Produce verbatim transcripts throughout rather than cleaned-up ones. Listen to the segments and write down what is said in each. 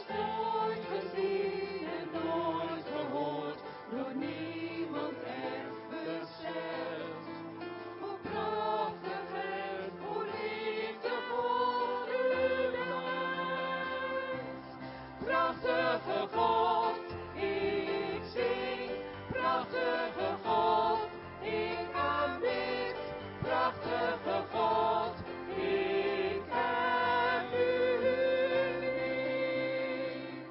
nooit gezien en nooit gehoord, door niemand echt beseft. Hoe prachtig en hoe liefdevol u bent. Prachtige God, ik zing. Prachtige God, ik aanbid. Prachtige God, ik heb u lief.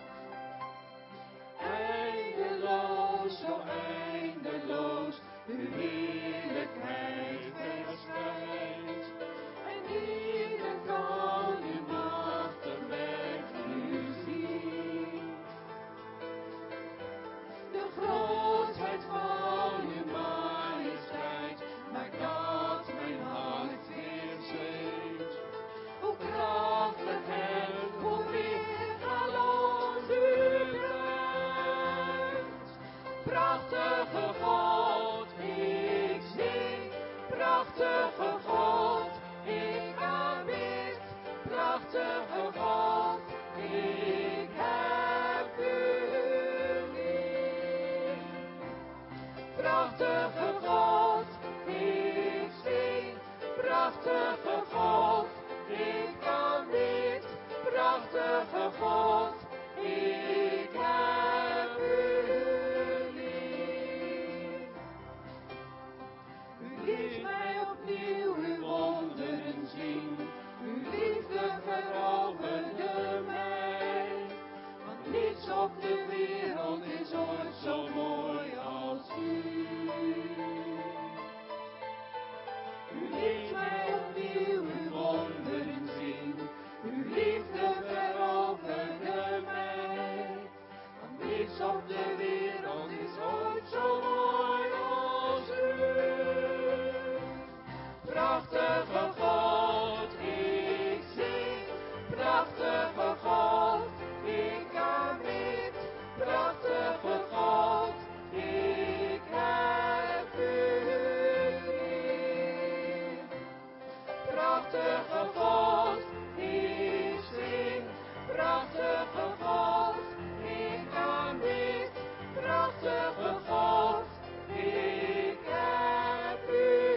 Eindeloos, zo eindeloos, uw heerlijkheid verschijnt. En ieder kan uw machtig werk nu zien. De grootheid van uw majesteit maakt dat mijn hart weer zweet. Hoe krachtig en hoe weergaloos u bent. Prachtige God, ik zing. Prachtige God, ik aanbid. Prachtige God, ik heb u lief. Prachtige God, ik zing. Prachtige God, ik aanbid. Prachtige God, ik heb u lief. U liet mij opnieuw uw wonderen zien. Uw liefde veroverde mij. Want niets op de wereld is ooit zo mooi als u. U liet mij opnieuw uw wonderen zien. Uw liefde veroverde mij. Want niets op de wereld is ooit zo mooi als u. Prachtige God, ik zing. Prachtige God, ik aanbid. Prachtige God, ik heb u lief. Prachtige God, ik zing. Prachtige God, ik aanbid. Prachtige God, ik heb u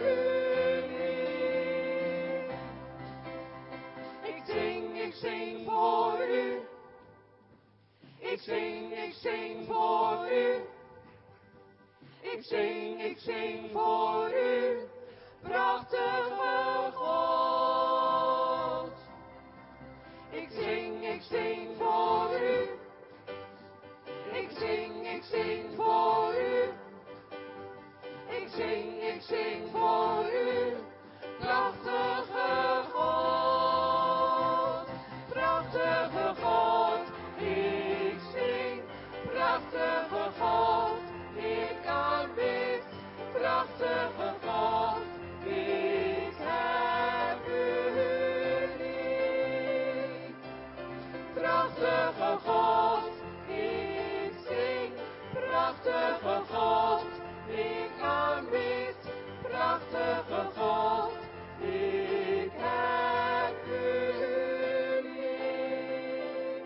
lief. Ik zing, ik zing voor u. Ik zing, ik zing voor u. Ik zing, ik zing voor u. Prachtige God. Ik zing, ik zing voor u. Ik zing, ik zing voor u. Ik zing, ik zing voor u. Prachtige God. Prachtige God. Ik zing. Prachtige God. Ik aanbid. Prachtige God. Ik heb u lief. Prachtige God, ik zing. Prachtige God, ik aanbid. Prachtige God, ik heb u lief.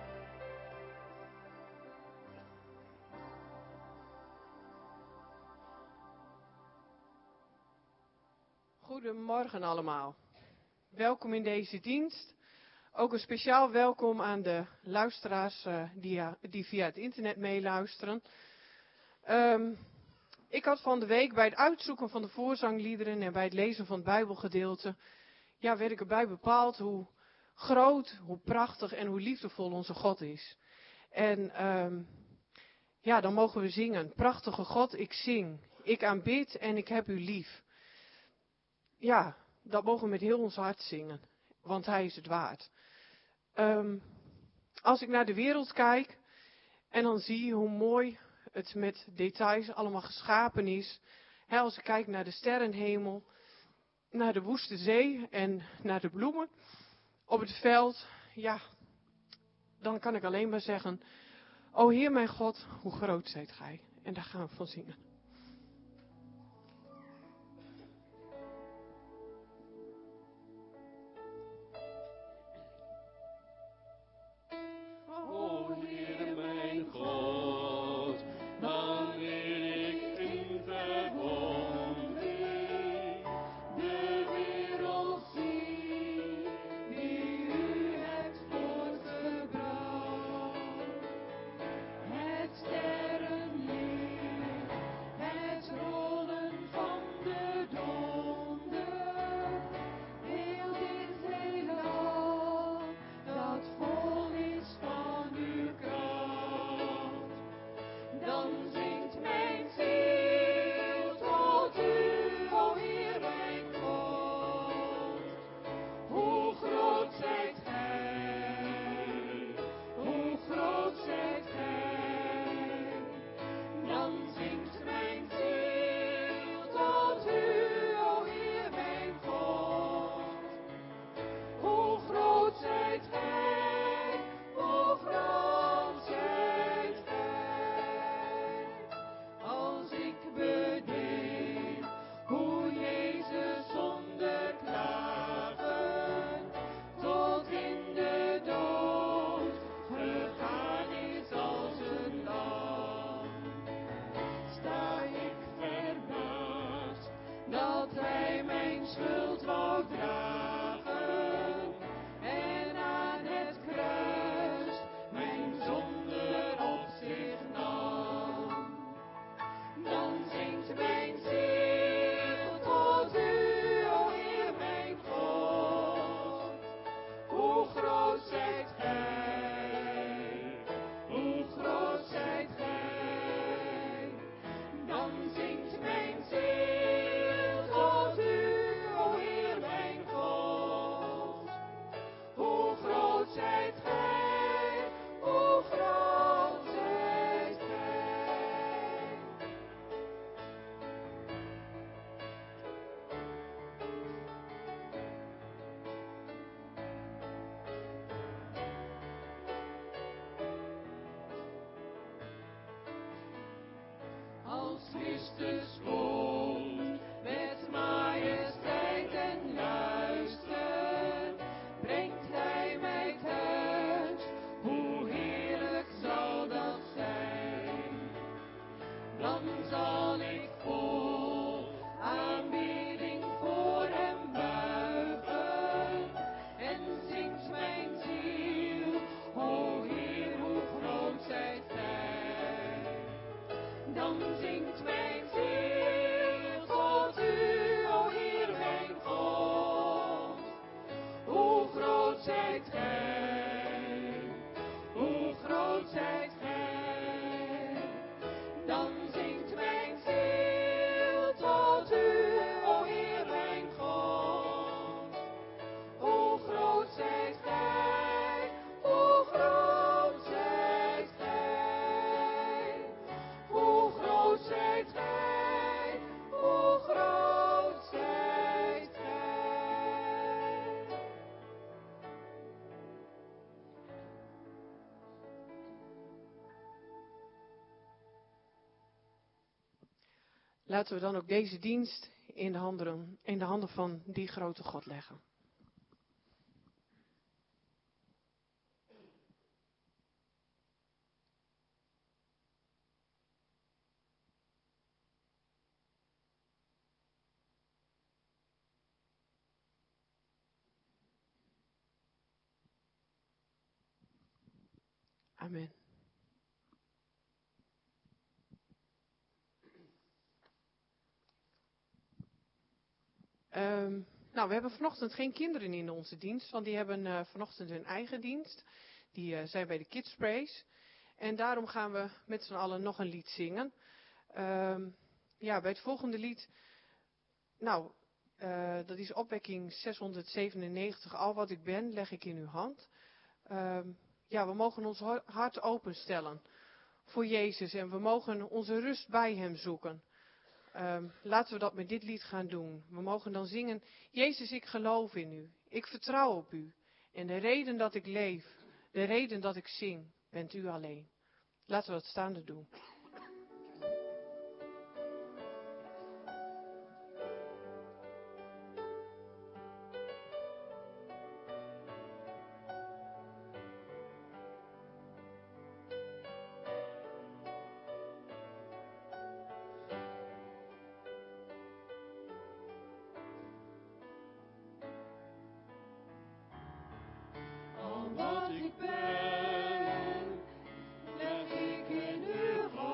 Goedemorgen allemaal. Welkom in deze dienst. Ook een speciaal welkom aan de luisteraars uh, die, uh, die via het internet meeluisteren. Um, ik had van de week bij het uitzoeken van de voorzangliederen en bij het lezen van het Bijbelgedeelte, ja, werd ik erbij bepaald hoe groot, hoe prachtig en hoe liefdevol onze God is. En um, ja, dan mogen we zingen. Prachtige God, ik zing, ik aanbid en ik heb u lief. Ja, dat mogen we met heel ons hart zingen, want hij is het waard. Um, als ik naar de wereld kijk en dan zie hoe mooi het met details allemaal geschapen is. He, als ik kijk naar de sterrenhemel, naar de woeste zee en naar de bloemen op het veld. Ja, dan kan ik alleen maar zeggen, o Heer mijn God, hoe groot zijt gij. En daar gaan we van zingen. zou dragen en aan het kruis mijn zonde op zich nam. Dan zingt mijn ziel tot u, o Heer mijn God. Hoe groot zijt gij, hoe groot zijt gij. Dan zingt mijn ziel tot u, o Heer mijn God. Hoe groot zijt gij, hoe groot zijt gij. Als Christus komt met majesteit en luister, brengt Hij mij thuis. Hoe heerlijk zal dat zijn? Dan zal ik vol aanbidding voor Hem buigen en zingt mijn ziel, o Heer, hoe groot zijt gij. Dan zingt mijn ziel tot u, o Heer mijn God. Hoe groot zijt gij, hoe groot zijt gij. Dan zingt mijn ziel tot u, o Heer mijn God. Hoe groot zijt gij, hoe groot zijt gij. Hoe groot zijt gij, hoe groot zijt gij. Laten we dan ook deze dienst in de handen, in de handen van die grote God leggen. Amen. Um, nou, we hebben vanochtend geen kinderen in onze dienst, want die hebben uh, vanochtend hun eigen dienst. Die uh, zijn bij de Kids Praise. En daarom gaan we met z'n allen nog een lied zingen. Um, ja, bij het volgende lied, nou, uh, dat is opwekking zeshonderdzevenennegentig. Al wat ik ben, leg ik in uw hand. Um, ja, we mogen ons hart openstellen voor Jezus en we mogen onze rust bij Hem zoeken. Um, laten we dat met dit lied gaan doen. We mogen dan zingen, Jezus, ik geloof in u. Ik vertrouw op u. En de reden dat ik leef, de reden dat ik zing, bent u alleen. Laten we dat staande doen. Al wat ik ben, leg ik in uw hand.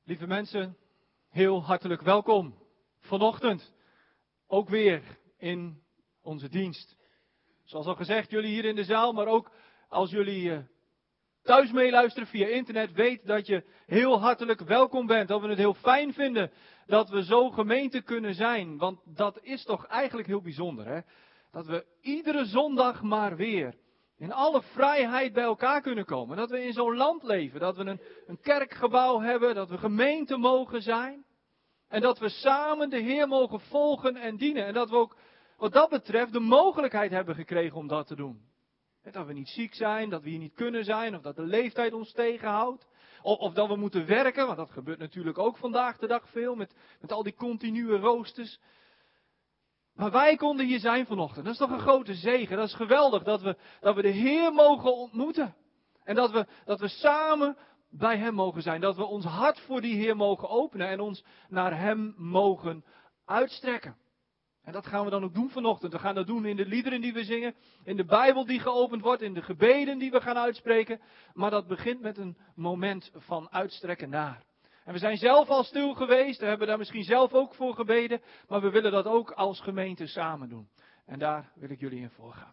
Lieve mensen, heel hartelijk welkom vanochtend ook weer in onze dienst. Zoals al gezegd, jullie hier in de zaal, maar ook als jullie uh, thuis meeluisteren via internet, weet dat je heel hartelijk welkom bent. Dat we het heel fijn vinden dat we zo gemeente kunnen zijn. Want dat is toch eigenlijk heel bijzonder, hè? Dat we iedere zondag maar weer in alle vrijheid bij elkaar kunnen komen. Dat we in zo'n land leven, dat we een, een kerkgebouw hebben, dat we gemeente mogen zijn. En dat we samen de Heer mogen volgen en dienen. En dat we ook wat dat betreft de mogelijkheid hebben gekregen om dat te doen. Dat we niet ziek zijn, dat we hier niet kunnen zijn, of dat de leeftijd ons tegenhoudt. Of, of dat we moeten werken, want dat gebeurt natuurlijk ook vandaag de dag veel, met, met al die continue roosters. Maar wij konden hier zijn vanochtend. Dat is toch een grote zegen. Dat is geweldig dat we, dat we de Heer mogen ontmoeten. En dat we, dat we samen bij Hem mogen zijn. Dat we ons hart voor die Heer mogen openen en ons naar Hem mogen uitstrekken. En dat gaan we dan ook doen vanochtend. We gaan dat doen in de liederen die we zingen, in de Bijbel die geopend wordt, in de gebeden die we gaan uitspreken. Maar dat begint met een moment van uitstrekken naar. En we zijn zelf al stil geweest, we hebben daar misschien zelf ook voor gebeden, maar we willen dat ook als gemeente samen doen. En daar wil ik jullie in voorgaan.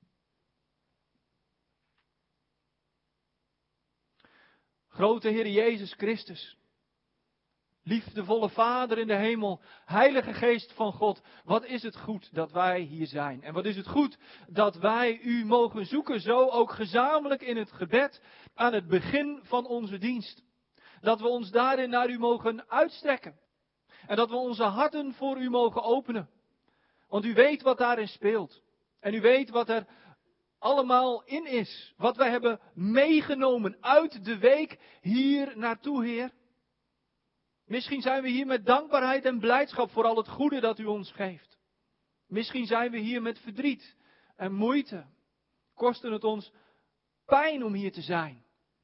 Grote Heer Jezus Christus, liefdevolle Vader in de hemel, Heilige Geest van God, wat is het goed dat wij hier zijn. En wat is het goed dat wij u mogen zoeken, zo ook gezamenlijk in het gebed aan het begin van onze dienst. Dat we ons daarin naar u mogen uitstrekken. En dat we onze harten voor u mogen openen. Want u weet wat daarin speelt. En u weet wat er allemaal in is. Wat wij hebben meegenomen uit de week hier naartoe, Heer. Misschien zijn we hier met dankbaarheid en blijdschap voor al het goede dat u ons geeft. Misschien zijn we hier met verdriet en moeite. Kosten het ons pijn om hier te zijn.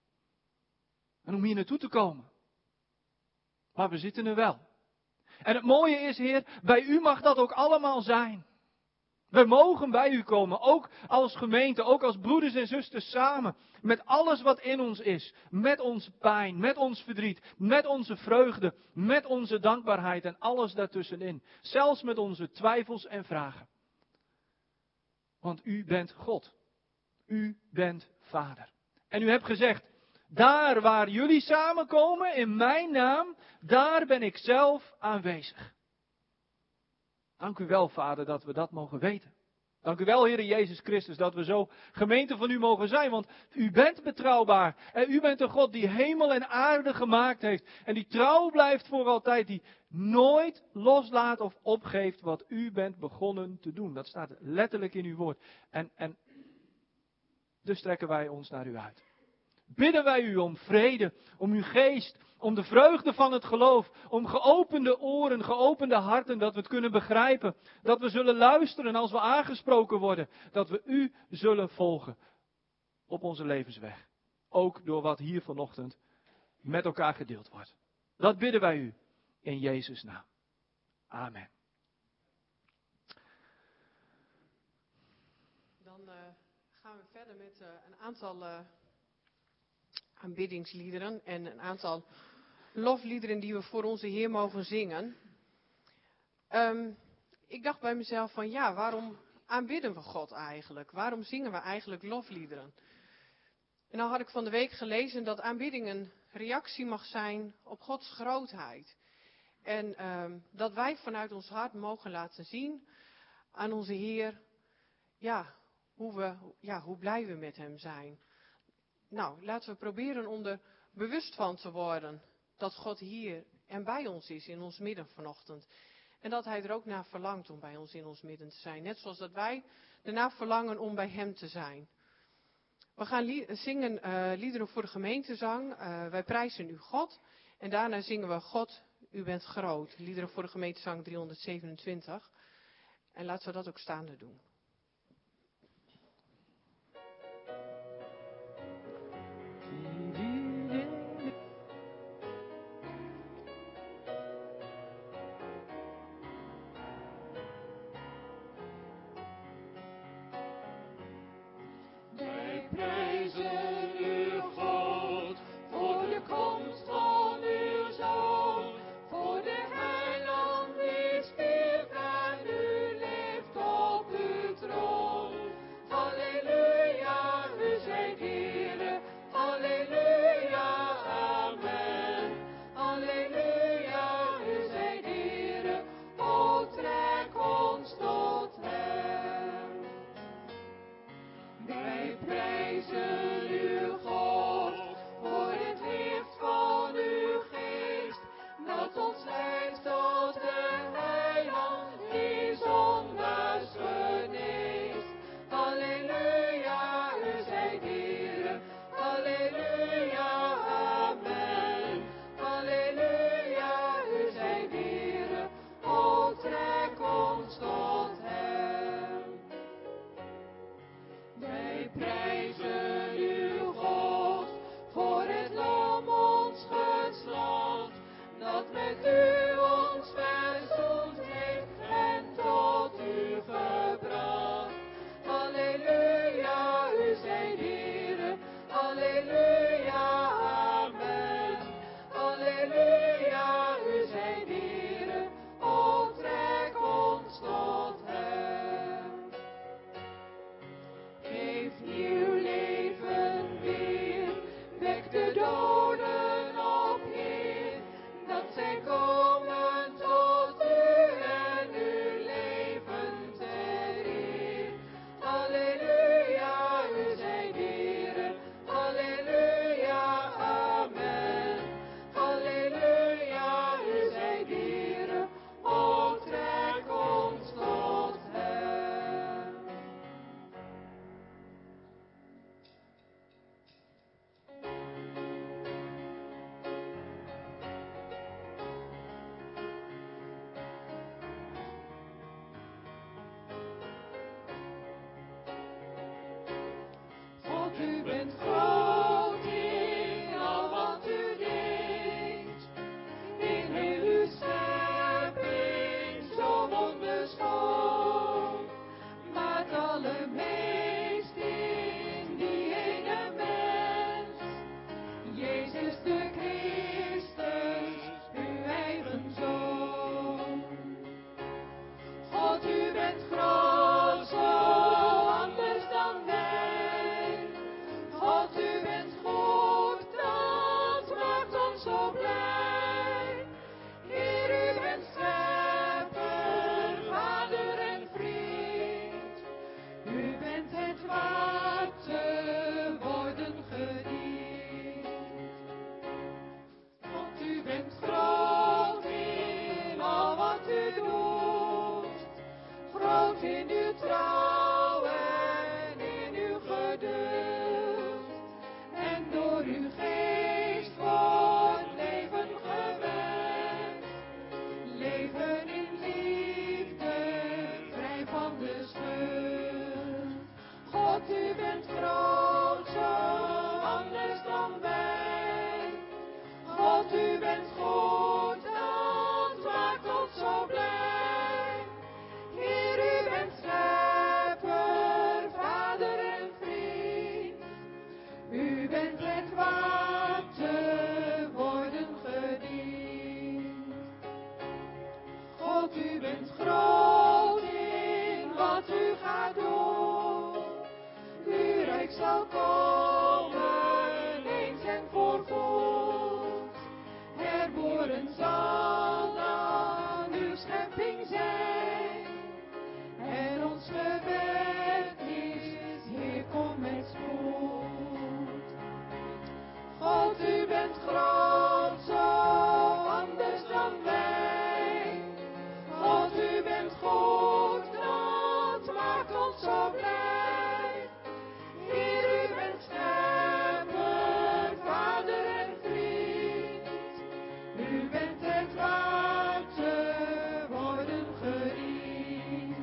En om hier naartoe te komen. Maar we zitten er wel. En het mooie is, Heer, bij u mag dat ook allemaal zijn. We mogen bij u komen, ook als gemeente, ook als broeders en zusters samen. Met alles wat in ons is. Met onze pijn, met ons verdriet, met onze vreugde, met onze dankbaarheid en alles daartussenin. Zelfs met onze twijfels en vragen. Want u bent God. U bent Vader. En u hebt gezegd, daar waar jullie samenkomen in mijn naam, daar ben ik zelf aanwezig. Dank u wel, Vader, dat we dat mogen weten. Dank u wel, Heere Jezus Christus, dat we zo gemeente van u mogen zijn. Want u bent betrouwbaar. En u bent een God die hemel en aarde gemaakt heeft. En die trouw blijft voor altijd. Die nooit loslaat of opgeeft wat u bent begonnen te doen. Dat staat letterlijk in uw woord. En, en dus strekken wij ons naar u uit. Bidden wij u om vrede, om uw geest, om de vreugde van het geloof, om geopende oren, geopende harten, dat we het kunnen begrijpen, dat we zullen luisteren als we aangesproken worden, dat we u zullen volgen op onze levensweg. Ook door wat hier vanochtend met elkaar gedeeld wordt. Dat bidden wij u in Jezus' naam. Amen. Dan uh, gaan we verder met uh, een aantal Uh... aanbiddingsliederen en een aantal lofliederen die we voor onze Heer mogen zingen. Um, ik dacht bij mezelf van ja, waarom aanbidden we God eigenlijk? Waarom zingen we eigenlijk lofliederen? En dan had ik van de week gelezen dat aanbidding een reactie mag zijn op Gods grootheid. En um, dat wij vanuit ons hart mogen laten zien aan onze Heer, ja, hoe, we, ja, hoe blij we met Hem zijn. Nou, laten we proberen om er bewust van te worden dat God hier en bij ons is in ons midden vanochtend. En dat Hij er ook naar verlangt om bij ons in ons midden te zijn. Net zoals dat wij ernaar verlangen om bij Hem te zijn. We gaan li- zingen uh, liederen voor de gemeentezang. Uh, wij prijzen u God. En daarna zingen we God, u bent groot. Liederen voor de gemeentezang driehonderdzevenentwintig. En laten we dat ook staande doen. Prijzen u God voor de komst van uw zoon. prijzen uw God voor het licht van uw geest, dat ons leidt tot de heiland die zondaars geneest. Halleluja, u zijt Heere, halleluja, amen. Halleluja, u zijt Heere, o trek ons tot hem. Wij prijzen uw God voor het lam ons geslacht, dat met u ons verzoend heeft en tot u gebracht. Halleluja, u zijt Heere, halleluja, amen. Halleluja, u zijt Heere, o trek ons tot hem. Geef nieuw leven weer, wek de doden op, Heer, dat zij komen tot u en uw leven ter eer. Halleluja, u zijt Heere, halleluja, amen. Halleluja, u zijt Heere, o trek ons tot hem. God, u bent groot in al wat u deed, in heel uw schepping zo wonderschoon, maar het allermeest in die ene mens, Jezus de Christus, uw eigen Zoon. God, u bent groot, zo anders dan wij. God, u bent goed, dat maakt ons zo blij. Heer, u bent schepper, vader en vriend. U bent het waard te worden gediend. God, u bent groot in al wat u doet, groot in uw trouw en in uw geduld. En door uw geest wordt leven gewekt, leven in liefde, vrij van de schuld. God, u bent groot, zo anders dan wij. God, u bent goed, dat maakt ons zo blij. Heer, u bent schepper, vader en vriend. U bent het waard te worden gediend. God, u bent groot in wat u gaat doen. Uw rijk zal komen eens en voorgoed. Herboren zal dan uw schepping zijn. En ons gebed is, Heer, kom met spoed. God, u bent groot, zo anders dan wij. God, u bent goed, dat maakt ons zo blij. Heer, u bent schepper, vader en vriend. U bent het waard te worden gediend.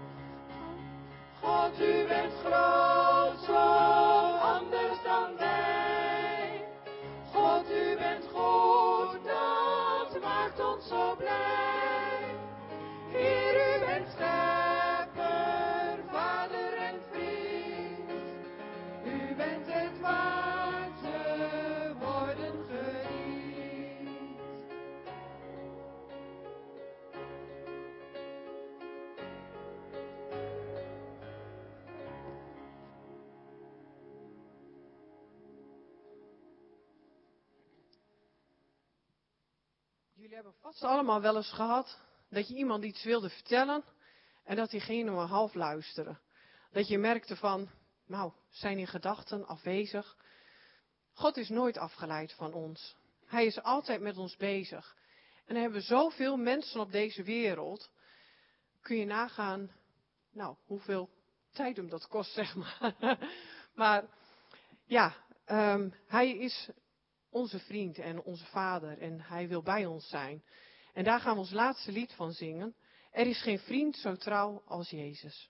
God, u bent groot, zo anders dan wij. God, u bent goed, dat maakt ons zo blij. Heer, u bent schepper, vader en vriend. U bent het waard te worden gediend. Jullie hebben vast allemaal wel eens gehad dat je iemand iets wilde vertellen en dat diegene maar half luisterde. Dat je merkte van, nou, zijn in gedachten afwezig. God is nooit afgeleid van ons. Hij is altijd met ons bezig. En er hebben zoveel mensen op deze wereld. Kun je nagaan, nou, hoeveel tijd hem dat kost, zeg maar. Maar ja, um, hij is onze vriend en onze vader en hij wil bij ons zijn. En daar gaan we ons laatste lied van zingen. Er is geen vriend zo trouw als Jezus.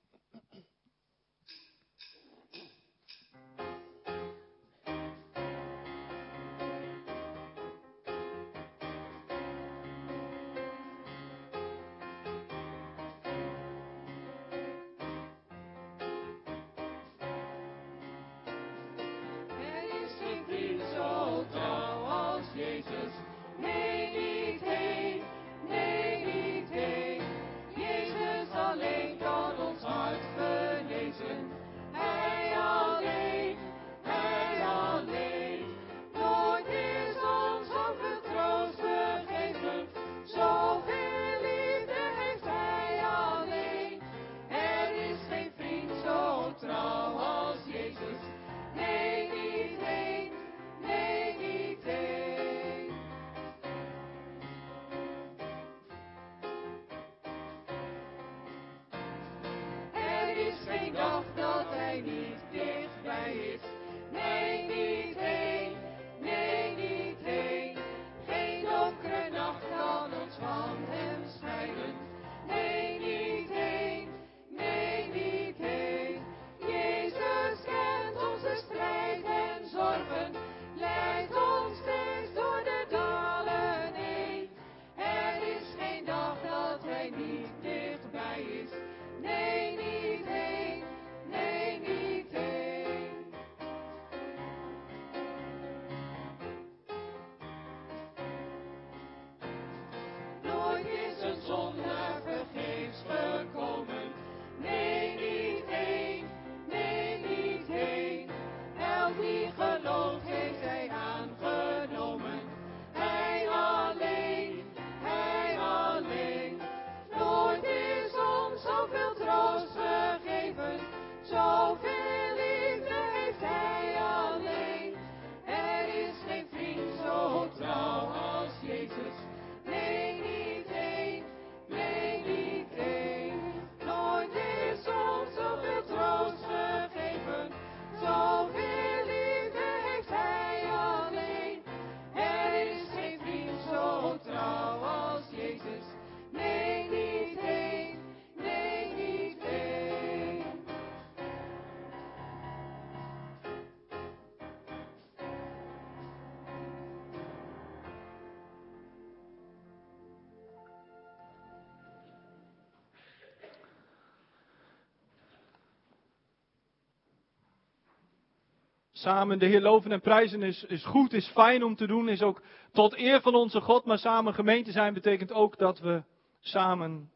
Samen de Heer loven en prijzen is, is goed, is fijn om te doen, is ook tot eer van onze God. Maar samen gemeente zijn betekent ook dat we samen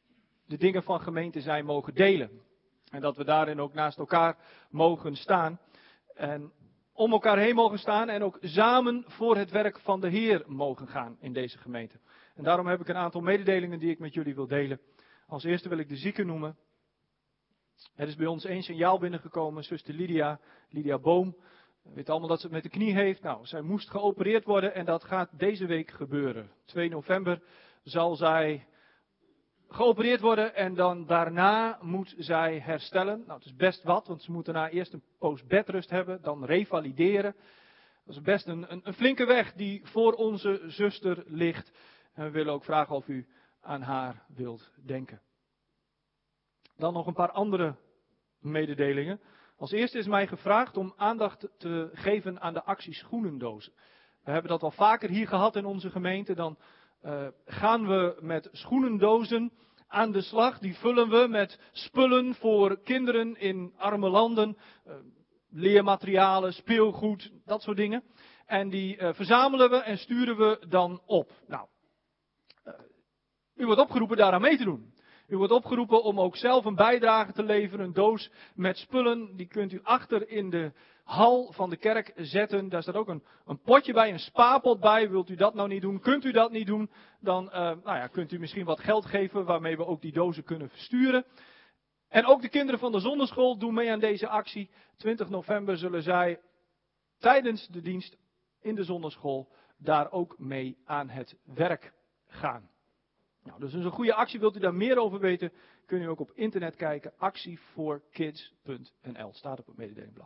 de dingen van gemeente zijn mogen delen. En dat we daarin ook naast elkaar mogen staan. En om elkaar heen mogen staan en ook samen voor het werk van de Heer mogen gaan in deze gemeente. En daarom heb ik een aantal mededelingen die ik met jullie wil delen. Als eerste wil ik de zieken noemen. Er is bij ons één signaal binnengekomen, zuster Lydia, Lydia Boom. We weten allemaal dat ze het met de knie heeft. Nou, zij moest geopereerd worden en dat gaat deze week gebeuren. twee november zal zij geopereerd worden en dan daarna moet zij herstellen. Nou, het is best wat, want ze moet daarna eerst een poos bedrust hebben, dan revalideren. Dat is best een, een, een flinke weg die voor onze zuster ligt. En we willen ook vragen of u aan haar wilt denken. Dan nog een paar andere mededelingen. Als eerste is mij gevraagd om aandacht te geven aan de actie schoenendozen. We hebben dat al vaker hier gehad in onze gemeente. Dan uh, gaan we met schoenendozen aan de slag. Die vullen we met spullen voor kinderen in arme landen. Uh, leermaterialen, speelgoed, dat soort dingen. En die uh, verzamelen we en sturen we dan op. Nou, uh, u wordt opgeroepen daaraan mee te doen. U wordt opgeroepen om ook zelf een bijdrage te leveren, een doos met spullen. Die kunt u achter in de hal van de kerk zetten. Daar staat ook een, een potje bij, een spaarpot bij. Wilt u dat nou niet doen? Kunt u dat niet doen? Dan uh, nou ja, kunt u misschien wat geld geven waarmee we ook die dozen kunnen versturen. En ook de kinderen van de zonderschool doen mee aan deze actie. twintig november zullen zij tijdens de dienst in de zonderschool daar ook mee aan het werk gaan. Nou, dus dat is een goede actie. Wilt u daar meer over weten, kun u ook op internet kijken. actie voor kids punt n l staat op het mededelingblad.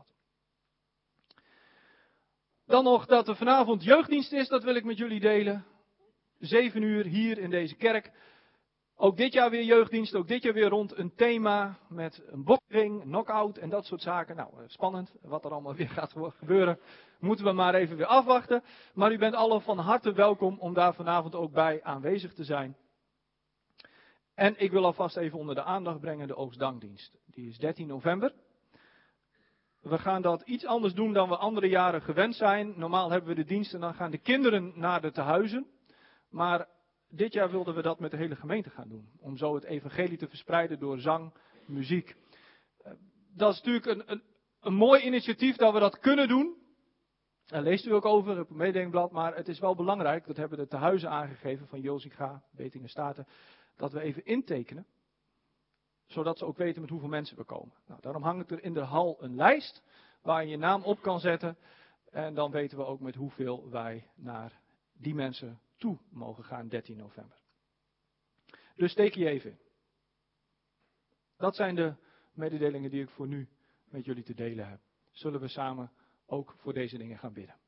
Dan nog dat er vanavond jeugddienst is, dat wil ik met jullie delen. Zeven uur hier in deze kerk. Ook dit jaar weer jeugddienst, ook dit jaar weer rond een thema met een boksring, knock-out en dat soort zaken. Nou, spannend wat er allemaal weer gaat gebeuren. Moeten we maar even weer afwachten. Maar u bent allen van harte welkom om daar vanavond ook bij aanwezig te zijn. En ik wil alvast even onder de aandacht brengen de oogstdankdienst. Die is dertien november. We gaan dat iets anders doen dan we andere jaren gewend zijn. Normaal hebben we de dienst en dan gaan de kinderen naar de tehuizen. Maar dit jaar wilden we dat met de hele gemeente gaan doen. Om zo het evangelie te verspreiden door zang, muziek. Dat is natuurlijk een, een, een mooi initiatief dat we dat kunnen doen. Daar leest u ook over op het mededelingblad. Maar het is wel belangrijk, dat hebben de tehuizen aangegeven van Jozinga, Betingen Staten. Dat we even intekenen. Zodat ze ook weten met hoeveel mensen we komen. Nou, daarom hangt er in de hal een lijst waar je je naam op kan zetten. En dan weten we ook met hoeveel wij naar die mensen toe mogen gaan dertien november. Dus steek je even in. Dat zijn de mededelingen die ik voor nu met jullie te delen heb. Zullen we samen ook voor deze dingen gaan bidden.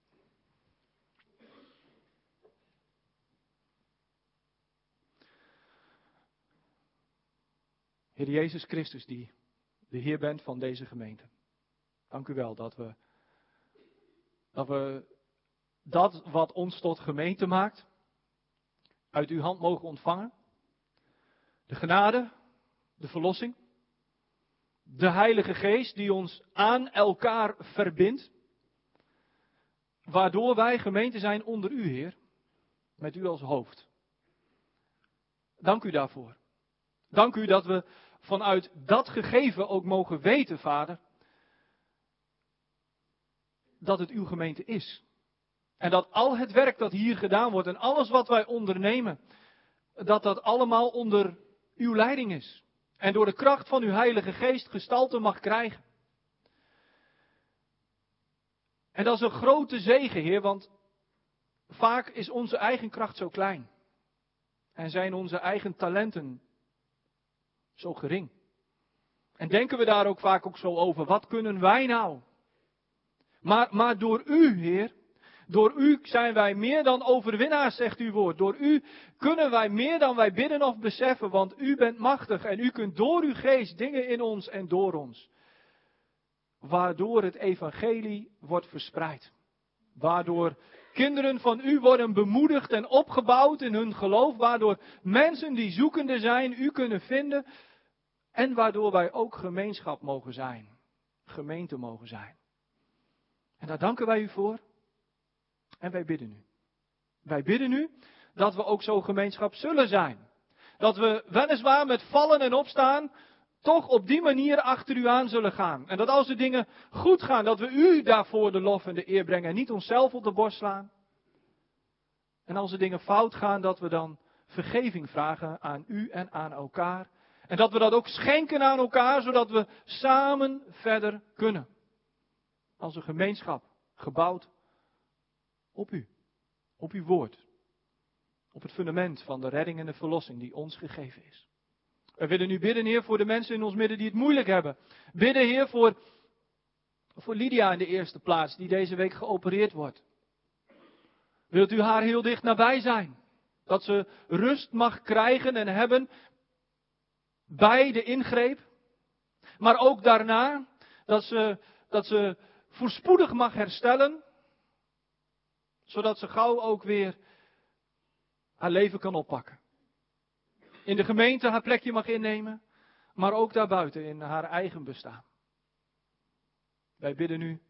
Heer Jezus Christus, die de Heer bent van deze gemeente. Dank u wel dat we, dat we dat wat ons tot gemeente maakt, uit uw hand mogen ontvangen. De genade, de verlossing, de Heilige Geest die ons aan elkaar verbindt. Waardoor wij gemeente zijn onder u, Heer, met u als hoofd. Dank u daarvoor. Dank u dat we vanuit dat gegeven ook mogen weten, Vader, dat het uw gemeente is. En dat al het werk dat hier gedaan wordt en alles wat wij ondernemen, dat dat allemaal onder uw leiding is. En door de kracht van uw Heilige Geest gestalte mag krijgen. En dat is een grote zegen, Heer, want vaak is onze eigen kracht zo klein. En zijn onze eigen talenten zo gering. En denken we daar ook vaak ook zo over. Wat kunnen wij nou? Maar, maar door u, Heer, door u zijn wij meer dan overwinnaars, zegt uw woord. Door u kunnen wij meer dan wij bidden of beseffen, want u bent machtig en u kunt door uw geest dingen in ons en door ons. Waardoor het evangelie wordt verspreid. Waardoor kinderen van u worden bemoedigd en opgebouwd in hun geloof. Waardoor mensen die zoekende zijn u kunnen vinden. En waardoor wij ook gemeenschap mogen zijn. Gemeente mogen zijn. En daar danken wij u voor. En wij bidden u. Wij bidden u dat we ook zo gemeenschap zullen zijn. Dat we weliswaar met vallen en opstaan toch op die manier achter u aan zullen gaan. En dat als de dingen goed gaan, dat we u daarvoor de lof en de eer brengen en niet onszelf op de borst slaan. En als de dingen fout gaan, dat we dan vergeving vragen aan u en aan elkaar. En dat we dat ook schenken aan elkaar, zodat we samen verder kunnen. Als een gemeenschap gebouwd op u, op uw woord. Op het fundament van de redding en de verlossing die ons gegeven is. We willen u bidden, Heer, voor de mensen in ons midden die het moeilijk hebben. Bidden, Heer, voor, voor Lydia in de eerste plaats, die deze week geopereerd wordt. Wilt u haar heel dicht nabij zijn? Dat ze rust mag krijgen en hebben bij de ingreep. Maar ook daarna, dat ze, dat ze voorspoedig mag herstellen. Zodat ze gauw ook weer haar leven kan oppakken. In de gemeente haar plekje mag innemen, maar ook daarbuiten in haar eigen bestaan. Wij bidden u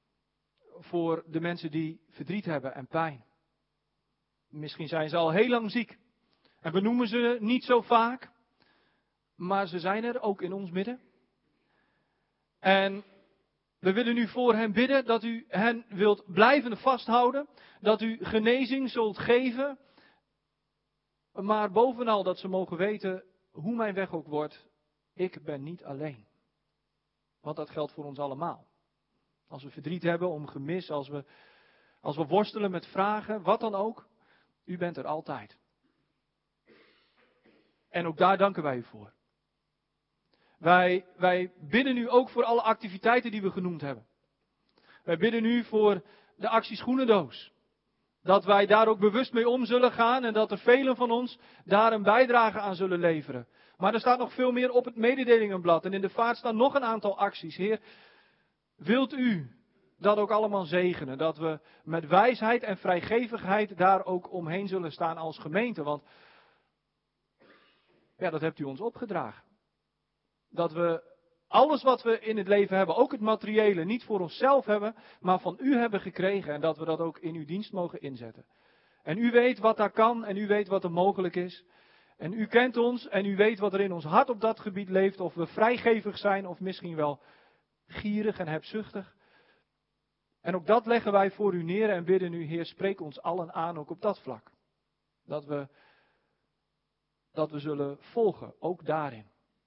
voor de mensen die verdriet hebben en pijn. Misschien zijn ze al heel lang ziek. En we noemen ze niet zo vaak, maar ze zijn er ook in ons midden. En we willen u voor hen bidden dat u hen wilt blijven vasthouden, dat u genezing zult geven. Maar bovenal dat ze mogen weten, hoe mijn weg ook wordt, ik ben niet alleen. Want dat geldt voor ons allemaal. Als we verdriet hebben om gemis, als we, als we worstelen met vragen, wat dan ook. U bent er altijd. En ook daar danken wij u voor. Wij, wij bidden u ook voor alle activiteiten die we genoemd hebben. Wij bidden u voor de actie Schoenendoos. Dat wij daar ook bewust mee om zullen gaan en dat er velen van ons daar een bijdrage aan zullen leveren. Maar er staat nog veel meer op het mededelingenblad en in de vaart staan nog een aantal acties. Heer, wilt u dat ook allemaal zegenen? Dat we met wijsheid en vrijgevigheid daar ook omheen zullen staan als gemeente. Want ja, dat hebt u ons opgedragen. Dat we alles wat we in het leven hebben, ook het materiële, niet voor onszelf hebben, maar van u hebben gekregen. En dat we dat ook in uw dienst mogen inzetten. En u weet wat daar kan en u weet wat er mogelijk is. En u kent ons en u weet wat er in ons hart op dat gebied leeft. Of we vrijgevig zijn of misschien wel gierig en hebzuchtig. En ook dat leggen wij voor u neer en bidden u, Heer, spreek ons allen aan ook op dat vlak. Dat we, dat we zullen volgen, ook daarin.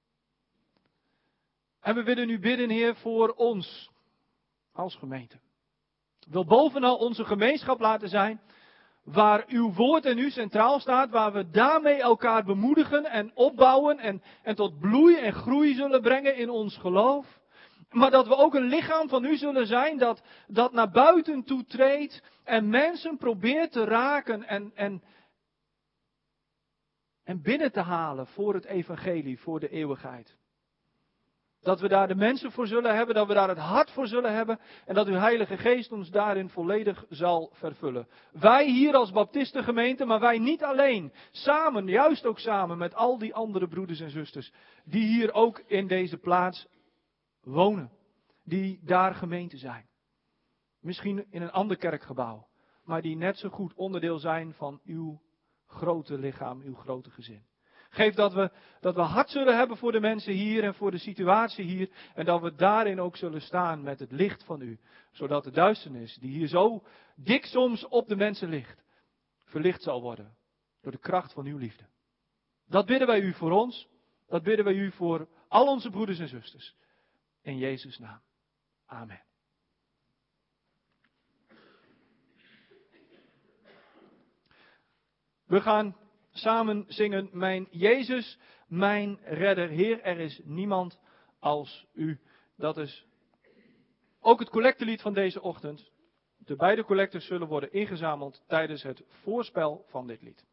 En we willen u bidden, Heer, voor ons als gemeente. Ik wil bovenal onze gemeenschap laten zijn waar uw woord en u centraal staat, waar we daarmee elkaar bemoedigen en opbouwen en, en tot bloei en groei zullen brengen in ons geloof. Maar dat we ook een lichaam van u zullen zijn dat, dat naar buiten toe treedt en mensen probeert te raken en, en, en binnen te halen voor het evangelie, voor de eeuwigheid. Dat we daar de mensen voor zullen hebben, dat we daar het hart voor zullen hebben en dat uw Heilige Geest ons daarin volledig zal vervullen. Wij hier als Baptistengemeente, maar wij niet alleen. Samen, juist ook samen met al die andere broeders en zusters die hier ook in deze plaats wonen. Die daar gemeente zijn. Misschien in een ander kerkgebouw, maar die net zo goed onderdeel zijn van uw grote lichaam, uw grote gezin. Geef dat we, dat we hart zullen hebben voor de mensen hier en voor de situatie hier. En dat we daarin ook zullen staan met het licht van u. Zodat de duisternis die hier zo dik soms op de mensen ligt, verlicht zal worden door de kracht van uw liefde. Dat bidden wij u voor ons. Dat bidden wij u voor al onze broeders en zusters. In Jezus' naam. Amen. We gaan samen zingen, mijn Jezus, mijn redder. Heer, er is niemand als u. Dat is ook het collectelied van deze ochtend. De beide collectors zullen worden ingezameld tijdens het voorspel van dit lied.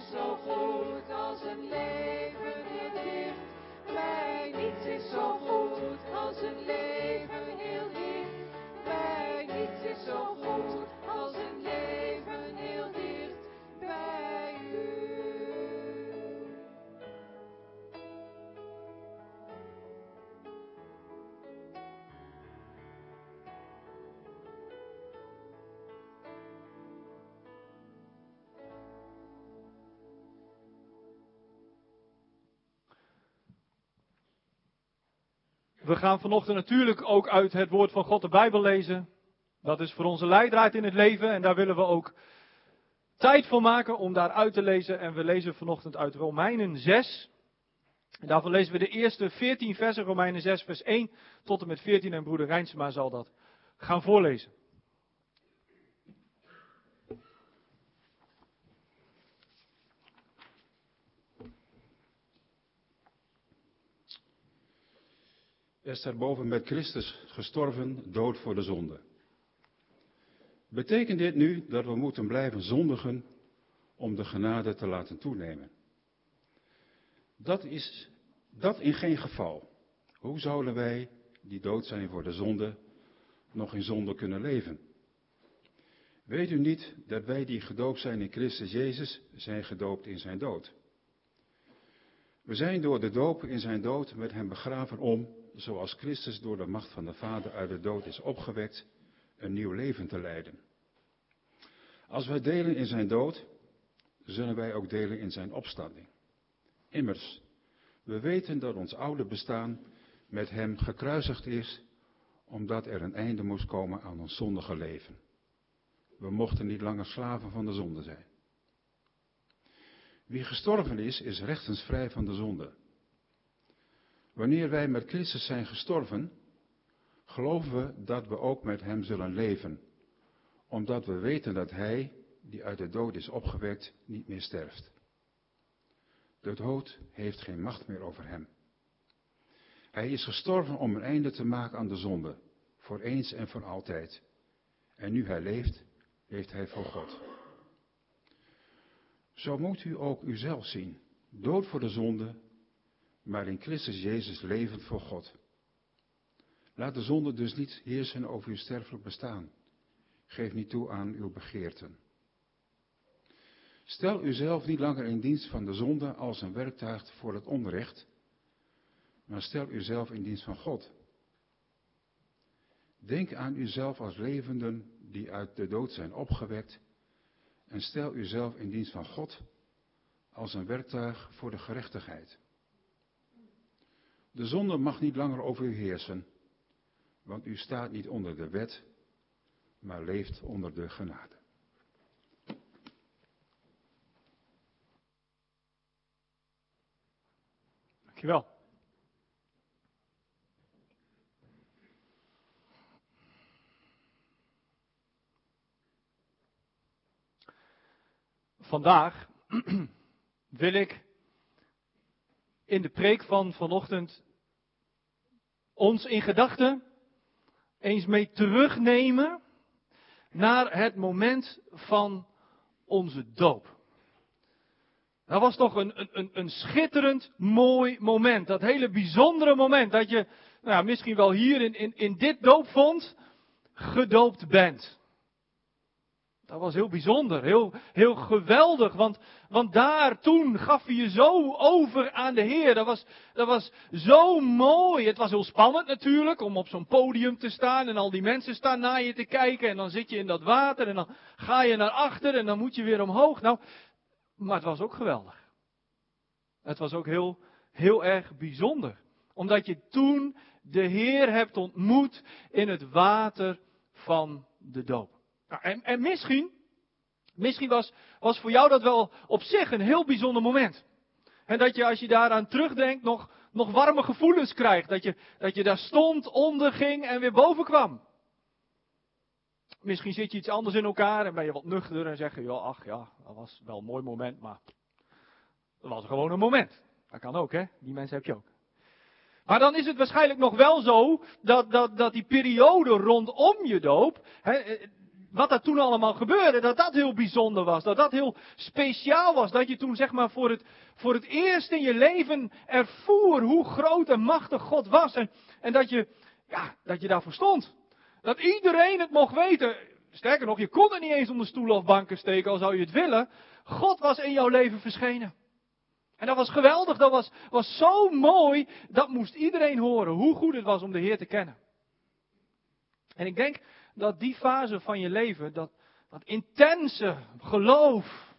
is zo goed als een leven heel dichtbij. Niets is zo goed als een leven heel dichtbij. Niets is zo goed als een leven heel dicht bij u. We gaan vanochtend natuurlijk ook uit het woord van God de Bijbel lezen. Dat is voor onze leidraad in het leven en daar willen we ook tijd voor maken om daar uit te lezen. En we lezen vanochtend uit Romeinen zes. En daarvan lezen we de eerste veertien versen, Romeinen zes vers één tot en met veertien. En broeder Rijnsema zal dat gaan voorlezen. Is daarboven met Christus gestorven, dood voor de zonde. Betekent dit nu dat we moeten blijven zondigen om de genade te laten toenemen? Dat is dat in geen geval. Hoe zouden wij, die dood zijn voor de zonde, nog in zonde kunnen leven? Weet u niet dat wij die gedoopt zijn in Christus Jezus, zijn gedoopt in zijn dood? We zijn door de doop in zijn dood met hem begraven om, zoals Christus door de macht van de Vader uit de dood is opgewekt, een nieuw leven te leiden. Als wij delen in zijn dood, zullen wij ook delen in zijn opstanding. Immers, we weten dat ons oude bestaan met hem gekruisigd is, omdat er een einde moest komen aan ons zondige leven. We mochten niet langer slaven van de zonde zijn. Wie gestorven is, is rechtensvrij van de zonde. Wanneer wij met Christus zijn gestorven, geloven we dat we ook met hem zullen leven, omdat we weten dat hij, die uit de dood is opgewekt, niet meer sterft. De dood heeft geen macht meer over hem. Hij is gestorven om een einde te maken aan de zonde, voor eens en voor altijd. En nu hij leeft, leeft hij voor God. Zo moet u ook uzelf zien, dood voor de zonde, maar in Christus Jezus levend voor God. Laat de zonde dus niet heersen over uw sterfelijk bestaan. Geef niet toe aan uw begeerten. Stel uzelf niet langer in dienst van de zonde als een werktuig voor het onrecht, maar stel uzelf in dienst van God. Denk aan uzelf als levenden die uit de dood zijn opgewekt en stel uzelf in dienst van God als een werktuig voor de gerechtigheid. De zonde mag niet langer over u heersen, want u staat niet onder de wet, maar leeft onder de genade. Dankjewel. Vandaag wil ik in de preek van vanochtend ons in gedachten eens mee terugnemen naar het moment van onze doop. Dat was toch een, een, een schitterend mooi moment. Dat hele bijzondere moment dat je nou ja, misschien wel hier in, in, in dit doopvond gedoopt bent. Dat was heel bijzonder, heel, heel geweldig, want, want daar toen gaf je je zo over aan de Heer. Dat was, dat was zo mooi. Het was heel spannend natuurlijk om op zo'n podium te staan en al die mensen staan naar je te kijken. En dan zit je in dat water en dan ga je naar achter en dan moet je weer omhoog. Nou, maar het was ook geweldig. Het was ook heel, heel erg bijzonder. Omdat je toen de Heer hebt ontmoet in het water van de doop. Nou, en, en misschien, misschien was, was voor jou dat wel op zich een heel bijzonder moment. En dat je als je daaraan terugdenkt nog, nog warme gevoelens krijgt. Dat je, dat je daar stond, onderging en weer boven kwam. Misschien zit je iets anders in elkaar en ben je wat nuchterder en zeg je, ja, ach ja, dat was wel een mooi moment, maar dat was gewoon een moment. Dat kan ook, hè? Die mensen heb je ook. Maar dan is het waarschijnlijk nog wel zo dat, dat, dat die periode rondom je doop, hè, wat er toen allemaal gebeurde, dat dat heel bijzonder was. Dat dat heel speciaal was. Dat je toen zeg maar voor het, voor het eerst in je leven ervoer hoe groot en machtig God was. En, en dat, je, ja, dat je daarvoor stond. Dat iedereen het mocht weten. Sterker nog, je kon het niet eens onder stoelen of banken steken, al zou je het willen. God was in jouw leven verschenen. En dat was geweldig, dat was, was zo mooi, dat moest iedereen horen, hoe goed het was om de Heer te kennen. En ik denk dat die fase van je leven, dat, dat intense geloof,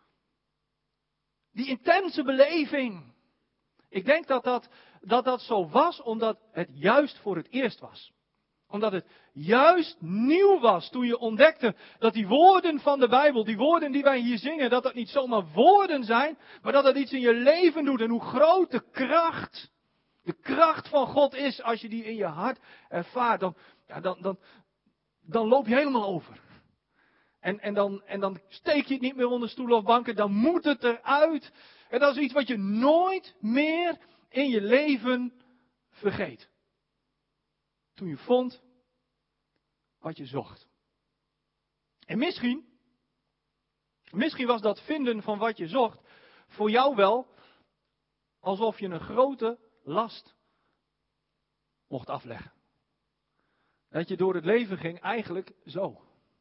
die intense beleving, ik denk dat dat, dat dat zo was omdat het juist voor het eerst was. Omdat het juist nieuw was toen je ontdekte dat die woorden van de Bijbel, die woorden die wij hier zingen, dat dat niet zomaar woorden zijn, maar dat dat iets in je leven doet. En hoe groot de kracht, de kracht van God is als je die in je hart ervaart, dan, ja, dan, dan, dan loop je helemaal over. En, en, dan, en dan steek je het niet meer onder stoelen of banken, dan moet het eruit. En dat is iets wat je nooit meer in je leven vergeet. Toen je vond wat je zocht. En misschien, misschien was dat vinden van wat je zocht voor jou wel alsof je een grote last mocht afleggen. Dat je door het leven ging eigenlijk zo.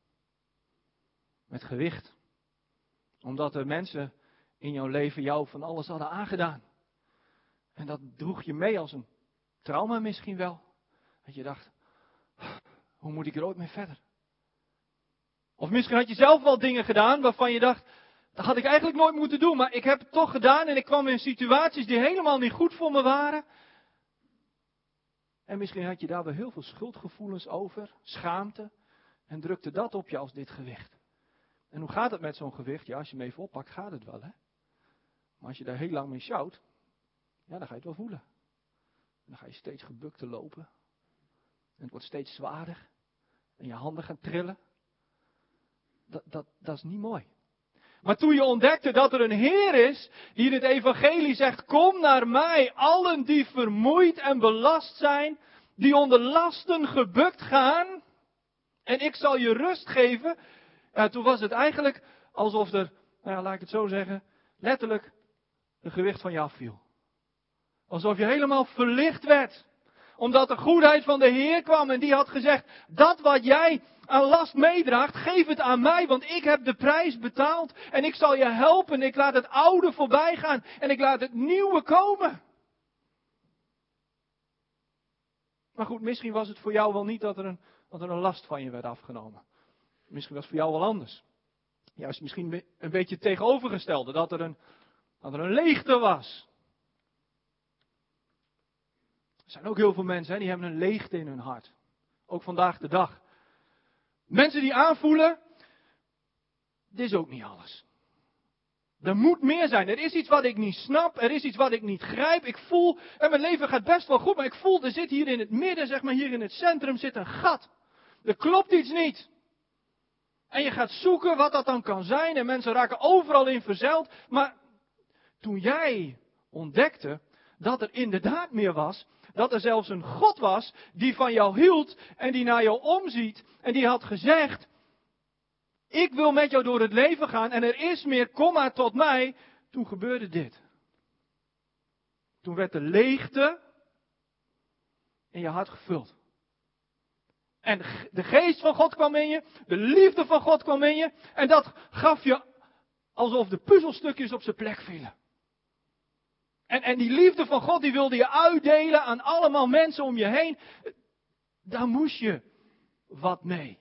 Met gewicht. Omdat er mensen in jouw leven jou van alles hadden aangedaan. En dat droeg je mee als een trauma misschien wel. Dat je dacht, hoe moet ik er ooit mee verder? Of misschien had je zelf wel dingen gedaan waarvan je dacht, dat had ik eigenlijk nooit moeten doen, maar ik heb het toch gedaan en ik kwam in situaties die helemaal niet goed voor me waren. En misschien had je daar wel heel veel schuldgevoelens over, schaamte, en drukte dat op je als dit gewicht. En hoe gaat het met zo'n gewicht? Ja, als je hem even oppakt, gaat het wel, hè? Maar als je daar heel lang mee sjouwt, ja, dan ga je het wel voelen. Dan ga je steeds gebukter lopen. En het wordt steeds zwaarder. En je handen gaan trillen. Dat, dat, dat is niet mooi. Maar toen je ontdekte dat er een Heer is die in het evangelie zegt, kom naar mij, allen die vermoeid en belast zijn, die onder lasten gebukt gaan, en ik zal je rust geven. Ja, toen was het eigenlijk alsof er, nou ja, laat ik het zo zeggen, letterlijk een gewicht van je afviel. Alsof je helemaal verlicht werd. Omdat de goedheid van de Heer kwam en die had gezegd, dat wat jij aan last meedraagt, geef het aan mij, want ik heb de prijs betaald. En ik zal je helpen, ik laat het oude voorbij gaan en ik laat het nieuwe komen. Maar goed, misschien was het voor jou wel niet dat er een, dat er een last van je werd afgenomen. Misschien was het voor jou wel anders. Juist misschien een beetje het tegenovergestelde, dat er een, dat er een leegte was. Er zijn ook heel veel mensen, hè, die hebben een leegte in hun hart. Ook vandaag de dag. Mensen die aanvoelen, dit is ook niet alles. Er moet meer zijn. Er is iets wat ik niet snap. Er is iets wat ik niet grijp. Ik voel, en mijn leven gaat best wel goed, maar ik voel, er zit hier in het midden, zeg maar hier in het centrum, zit een gat. Er klopt iets niet. En je gaat zoeken wat dat dan kan zijn. En mensen raken overal in verzeild. Maar toen jij ontdekte dat er inderdaad meer was, dat er zelfs een God was die van jou hield en die naar jou omziet en die had gezegd, ik wil met jou door het leven gaan en er is meer, kom maar tot mij. Toen gebeurde dit. Toen werd de leegte in je hart gevuld. En de geest van God kwam in je, de liefde van God kwam in je en dat gaf je alsof de puzzelstukjes op zijn plek vielen. En, en die liefde van God, die wilde je uitdelen aan allemaal mensen om je heen. Daar moest je wat mee.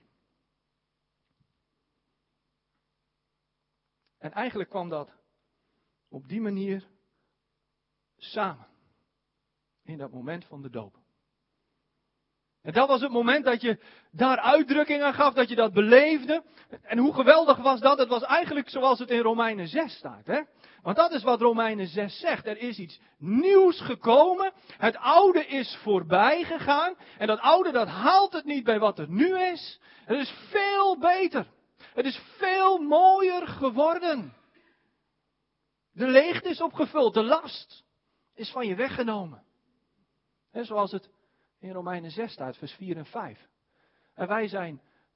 En eigenlijk kwam dat op die manier samen. In dat moment van de doop. En dat was het moment dat je daar uitdrukking aan gaf, dat je dat beleefde. En hoe geweldig was dat? Het was eigenlijk zoals het in Romeinen zes staat, hè? Want dat is wat Romeinen zes zegt. Er is iets nieuws gekomen. Het oude is voorbij gegaan. En dat oude, dat haalt het niet bij wat er nu is. Het is veel beter. Het is veel mooier geworden. De leegte is opgevuld. De last is van je weggenomen. En zoals het in Romeinen zes staat, vers vier en vijf. En wij zijn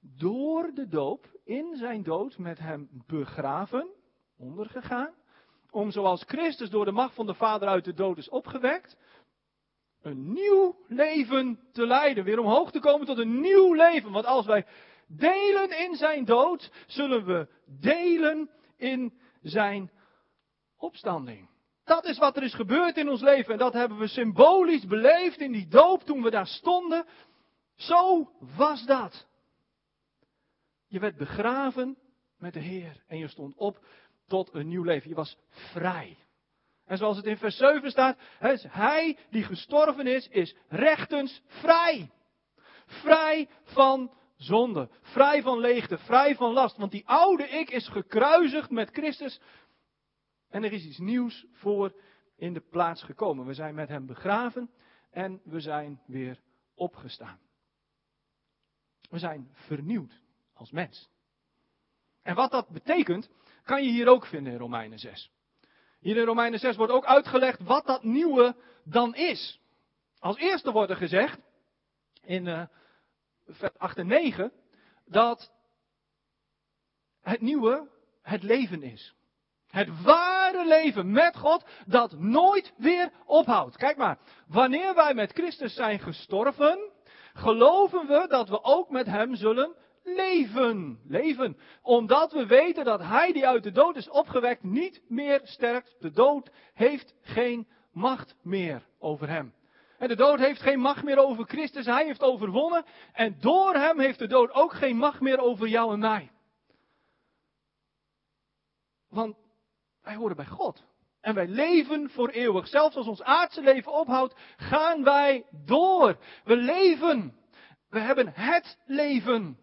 door de doop in zijn dood met hem begraven, ondergegaan, om zoals Christus door de macht van de Vader uit de dood is opgewekt, een nieuw leven te leiden, weer omhoog te komen tot een nieuw leven. Want als wij delen in zijn dood, zullen we delen in zijn opstanding. Dat is wat er is gebeurd in ons leven en dat hebben we symbolisch beleefd in die doop toen we daar stonden. Zo was dat. Je werd begraven met de Heer en je stond op tot een nieuw leven. Je was vrij. En zoals het in vers zeven staat, hij die gestorven is, is rechtens vrij. Vrij van zonde, vrij van leegte, vrij van last. Want die oude ik is gekruisigd met Christus. En er is iets nieuws voor in de plaats gekomen. We zijn met hem begraven en we zijn weer opgestaan. We zijn vernieuwd als mens. En wat dat betekent, kan je hier ook vinden in Romeinen zes. Hier in Romeinen zes wordt ook uitgelegd wat dat nieuwe dan is. Als eerste wordt er gezegd, in uh, vers acht en negen, dat het nieuwe het leven is. Het ware leven met God dat nooit weer ophoudt. Kijk maar, wanneer wij met Christus zijn gestorven, geloven we dat we ook met hem zullen leven. Leven. Omdat we weten dat hij die uit de dood is opgewekt niet meer sterft. De dood heeft geen macht meer over hem. En de dood heeft geen macht meer over Christus. Hij heeft overwonnen. En door hem heeft de dood ook geen macht meer over jou en mij. Want wij horen bij God. En wij leven voor eeuwig. Zelfs als ons aardse leven ophoudt, gaan wij door. We leven. We hebben het leven.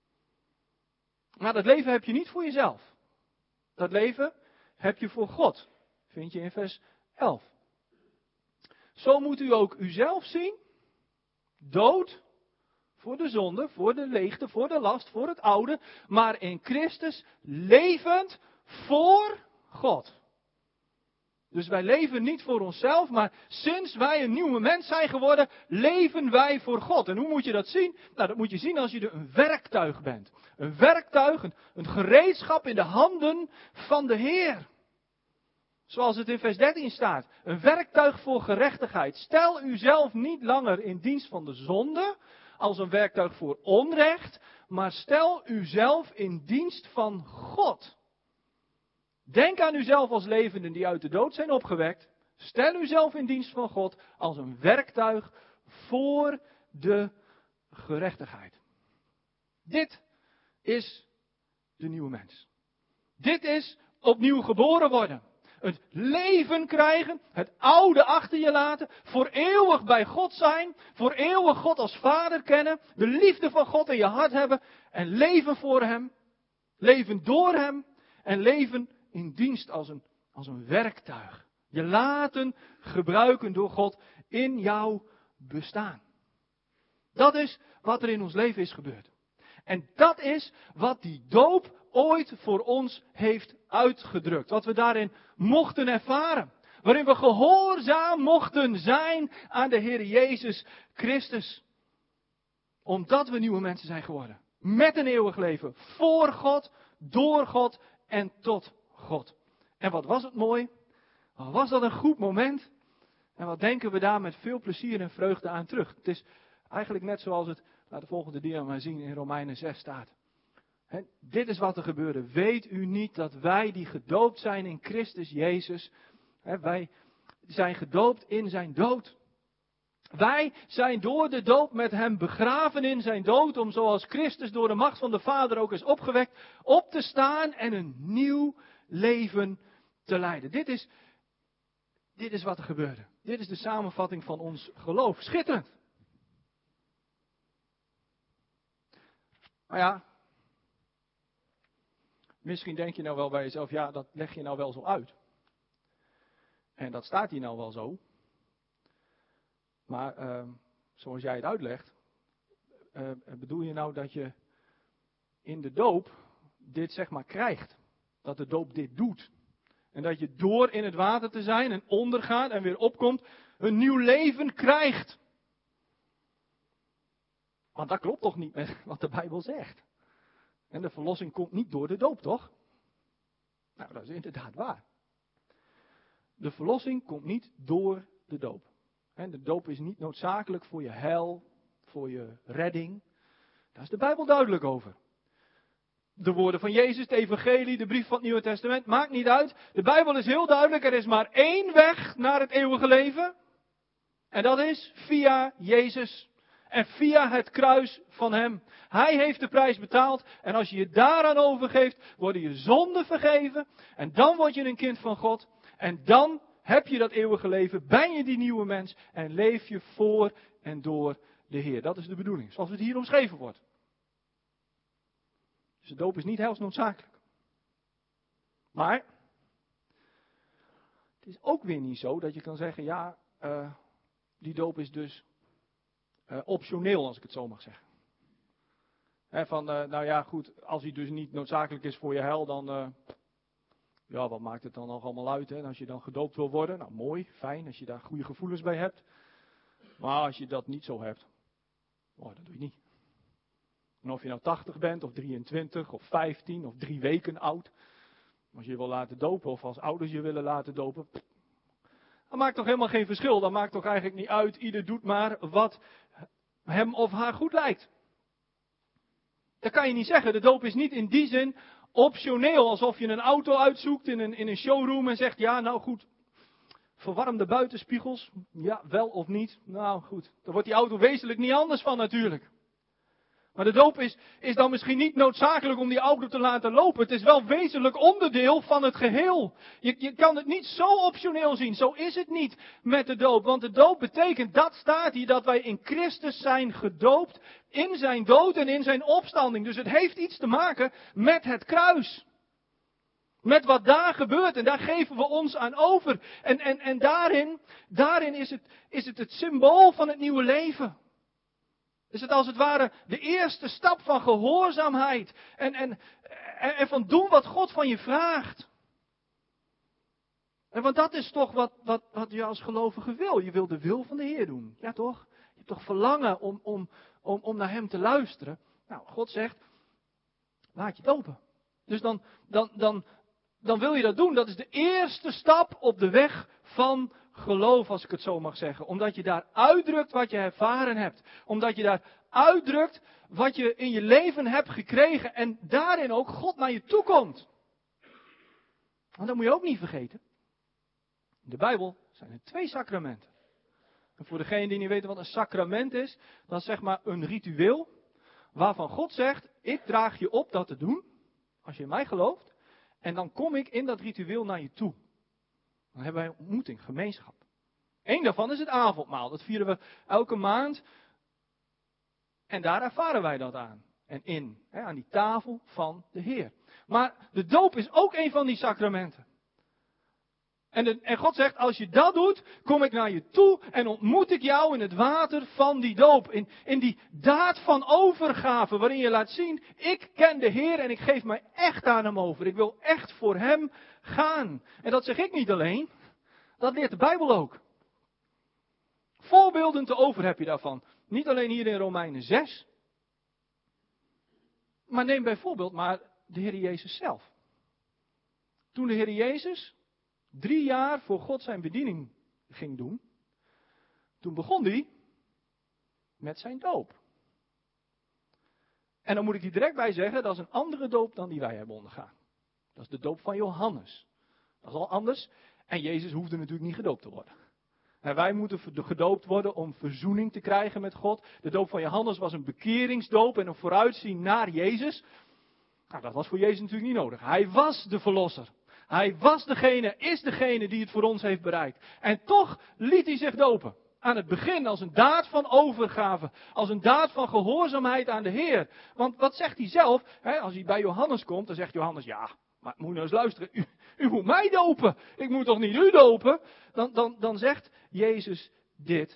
Maar dat leven heb je niet voor jezelf. Dat leven heb je voor God. Vind je in vers elf. Zo moet u ook uzelf zien. Dood. Voor de zonde, voor de leegte, voor de last, voor het oude. Maar in Christus levend voor God. Dus wij leven niet voor onszelf, maar sinds wij een nieuwe mens zijn geworden, leven wij voor God. En hoe moet je dat zien? Nou, dat moet je zien als je er een werktuig bent. Een werktuig, een, een gereedschap in de handen van de Heer. Zoals het in vers dertien staat. Een werktuig voor gerechtigheid. Stel uzelf niet langer in dienst van de zonde, als een werktuig voor onrecht, maar stel uzelf in dienst van God. Denk aan uzelf als levenden die uit de dood zijn opgewekt. Stel uzelf in dienst van God als een werktuig voor de gerechtigheid. Dit is de nieuwe mens. Dit is opnieuw geboren worden. Het leven krijgen, het oude achter je laten, voor eeuwig bij God zijn, voor eeuwig God als Vader kennen, de liefde van God in je hart hebben en leven voor Hem, leven door Hem en leven in dienst als een, als een werktuig. Je laten gebruiken door God in jouw bestaan. Dat is wat er in ons leven is gebeurd. En dat is wat die doop ooit voor ons heeft uitgedrukt. Wat we daarin mochten ervaren. Waarin we gehoorzaam mochten zijn aan de Heer Jezus Christus. Omdat we nieuwe mensen zijn geworden. Met een eeuwig leven. Voor God, door God en tot God. En wat was het mooi? Wat was dat een goed moment? En wat denken we daar met veel plezier en vreugde aan terug? Het is eigenlijk net zoals het, laat de volgende dia maar zien, in Romeinen zes staat. He, dit is wat er gebeurde. Weet u niet dat wij die gedoopt zijn in Christus Jezus, he, wij zijn gedoopt in zijn dood. Wij zijn door de doop met hem begraven in zijn dood, om zoals Christus door de macht van de Vader ook is opgewekt, op te staan en een nieuw leven te leiden. Dit is, dit is wat er gebeurde. Dit is de samenvatting van ons geloof. Schitterend. Maar ja, misschien denk je nou wel bij jezelf, ja, dat leg je nou wel zo uit. En dat staat hier nou wel zo. Maar uh, zoals jij het uitlegt, uh, bedoel je nou dat je in de doop dit zeg maar krijgt? Dat de doop dit doet. En dat je door in het water te zijn en ondergaat en weer opkomt, een nieuw leven krijgt. Want dat klopt toch niet met wat de Bijbel zegt. En de verlossing komt niet door de doop, toch? Nou, dat is inderdaad waar. De verlossing komt niet door de doop. En de doop is niet noodzakelijk voor je heil, voor je redding. Daar is de Bijbel duidelijk over. De woorden van Jezus, de evangelie, de brief van het Nieuwe Testament, maakt niet uit. De Bijbel is heel duidelijk, er is maar één weg naar het eeuwige leven. En dat is via Jezus. En via het kruis van hem. Hij heeft de prijs betaald. En als je je daaraan overgeeft, worden je zonden vergeven. En dan word je een kind van God. En dan heb je dat eeuwige leven. Ben je die nieuwe mens. En leef je voor en door de Heer. Dat is de bedoeling. Zoals het hier omschreven wordt. Dus de doop is niet heilsnoodzakelijk. Maar het is ook weer niet zo dat je kan zeggen, ja, uh, die doop is dus uh, optioneel, als ik het zo mag zeggen. He, van, uh, nou ja, goed, als hij dus niet noodzakelijk is voor je heil, dan, uh, ja, wat maakt het dan nog allemaal uit? Hè? En als je dan gedoopt wil worden, nou mooi, fijn, als je daar goede gevoelens bij hebt. Maar als je dat niet zo hebt, oh, dat doe je niet. En of je nou tachtig bent, of drieëntwintig, of vijftien, of drie weken oud. Als je je wil laten dopen, of als ouders je willen laten dopen. Dat maakt toch helemaal geen verschil. Dat maakt toch eigenlijk niet uit. Ieder doet maar wat hem of haar goed lijkt. Dat kan je niet zeggen. De doop is niet in die zin optioneel. Alsof je een auto uitzoekt in een, in een showroom en zegt, ja nou goed. Verwarmde buitenspiegels, ja wel of niet. Nou goed, daar wordt die auto wezenlijk niet anders van natuurlijk. Maar de doop is, is dan misschien niet noodzakelijk om die auto te laten lopen. Het is wel wezenlijk onderdeel van het geheel. Je, je kan het niet zo optioneel zien. Zo is het niet met de doop. Want de doop betekent, dat staat hier, dat wij in Christus zijn gedoopt. In zijn dood en in zijn opstanding. Dus het heeft iets te maken met het kruis. Met wat daar gebeurt. En daar geven we ons aan over. En, en, en daarin, daarin is het, is het het symbool van het nieuwe leven. Is het als het ware de eerste stap van gehoorzaamheid. En, en, en, en van doen wat God van je vraagt. En want dat is toch wat, wat, wat je als gelovige wil. Je wil de wil van de Heer doen. Ja toch? Je hebt toch verlangen om, om, om, om naar hem te luisteren. Nou, God zegt, laat je dopen. Dus dan, dan, dan, dan wil je dat doen. Dat is de eerste stap op de weg van geloof, als ik het zo mag zeggen. Omdat je daar uitdrukt wat je ervaren hebt. Omdat je daar uitdrukt wat je in je leven hebt gekregen. En daarin ook God naar je toe komt. Want dat moet je ook niet vergeten. In de Bijbel zijn er twee sacramenten. En voor degenen die niet weten wat een sacrament is, dat is zeg maar een ritueel. Waarvan God zegt, ik draag je op dat te doen. Als je in mij gelooft. En dan kom ik in dat ritueel naar je toe. Dan hebben wij een ontmoeting, gemeenschap. Eén daarvan is het avondmaal. Dat vieren we elke maand. En daar ervaren wij dat aan. En in. Hè, aan die tafel van de Heer. Maar de doop is ook een van die sacramenten. En, de, en God zegt, als je dat doet, kom ik naar je toe en ontmoet ik jou in het water van die doop. In, in die daad van overgave, waarin je laat zien, ik ken de Heer en ik geef mij echt aan hem over. Ik wil echt voor hem gaan. En dat zeg ik niet alleen, dat leert de Bijbel ook. Voorbeelden te over heb je daarvan. Niet alleen hier in Romeinen zes. Maar neem bijvoorbeeld maar de Heer Jezus zelf. Toen de Heer Jezus drie jaar voor God zijn bediening ging doen. Toen begon hij met zijn doop. En dan moet ik hier direct bij zeggen, dat is een andere doop dan die wij hebben ondergaan. Dat is de doop van Johannes. Dat is al anders. En Jezus hoefde natuurlijk niet gedoopt te worden. En wij moeten gedoopt worden om verzoening te krijgen met God. De doop van Johannes was een bekeringsdoop en een vooruitzien naar Jezus. Nou, dat was voor Jezus natuurlijk niet nodig. Hij was de verlosser. Hij was degene, is degene die het voor ons heeft bereikt. En toch liet hij zich dopen. Aan het begin als een daad van overgave. Als een daad van gehoorzaamheid aan de Heer. Want wat zegt hij zelf? Hè, als hij bij Johannes komt, dan zegt Johannes, ja, maar moet je nou eens luisteren. U, u moet mij dopen. Ik moet toch niet u dopen? Dan, dan, dan zegt Jezus dit.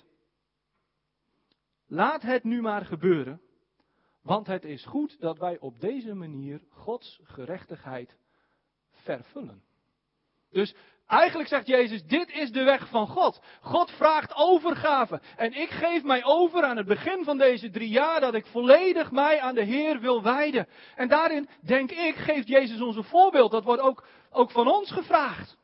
Laat het nu maar gebeuren. Want het is goed dat wij op deze manier Gods gerechtigheid vervullen. Dus Eigenlijk zegt Jezus, dit is de weg van God. God vraagt overgave. En ik geef mij over aan het begin van deze drie jaar dat ik volledig mij aan de Heer wil wijden. En daarin, denk ik, geeft Jezus ons een voorbeeld. Dat wordt ook, ook van ons gevraagd.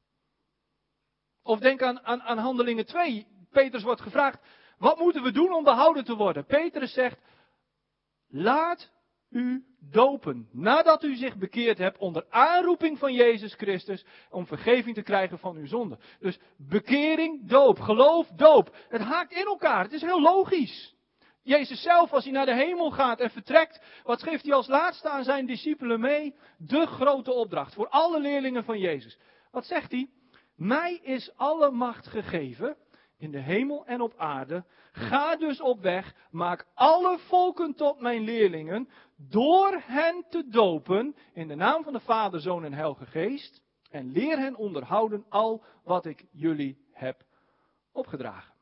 Of denk aan, aan, aan Handelingen twee. Petrus wordt gevraagd, wat moeten we doen om behouden te worden? Petrus zegt, laat u dopen, nadat u zich bekeerd hebt onder aanroeping van Jezus Christus, om vergeving te krijgen van uw zonde. Dus bekering, doop, geloof, doop. Het haakt in elkaar, het is heel logisch. Jezus zelf, als hij naar de hemel gaat en vertrekt, wat geeft hij als laatste aan zijn discipelen mee? De grote opdracht voor alle leerlingen van Jezus. Wat zegt hij? Mij is alle macht gegeven, in de hemel en op aarde. Ga dus op weg, maak alle volken tot mijn leerlingen, door hen te dopen, in de naam van de Vader, Zoon en Heilige Geest, en leer hen onderhouden al wat ik jullie heb opgedragen.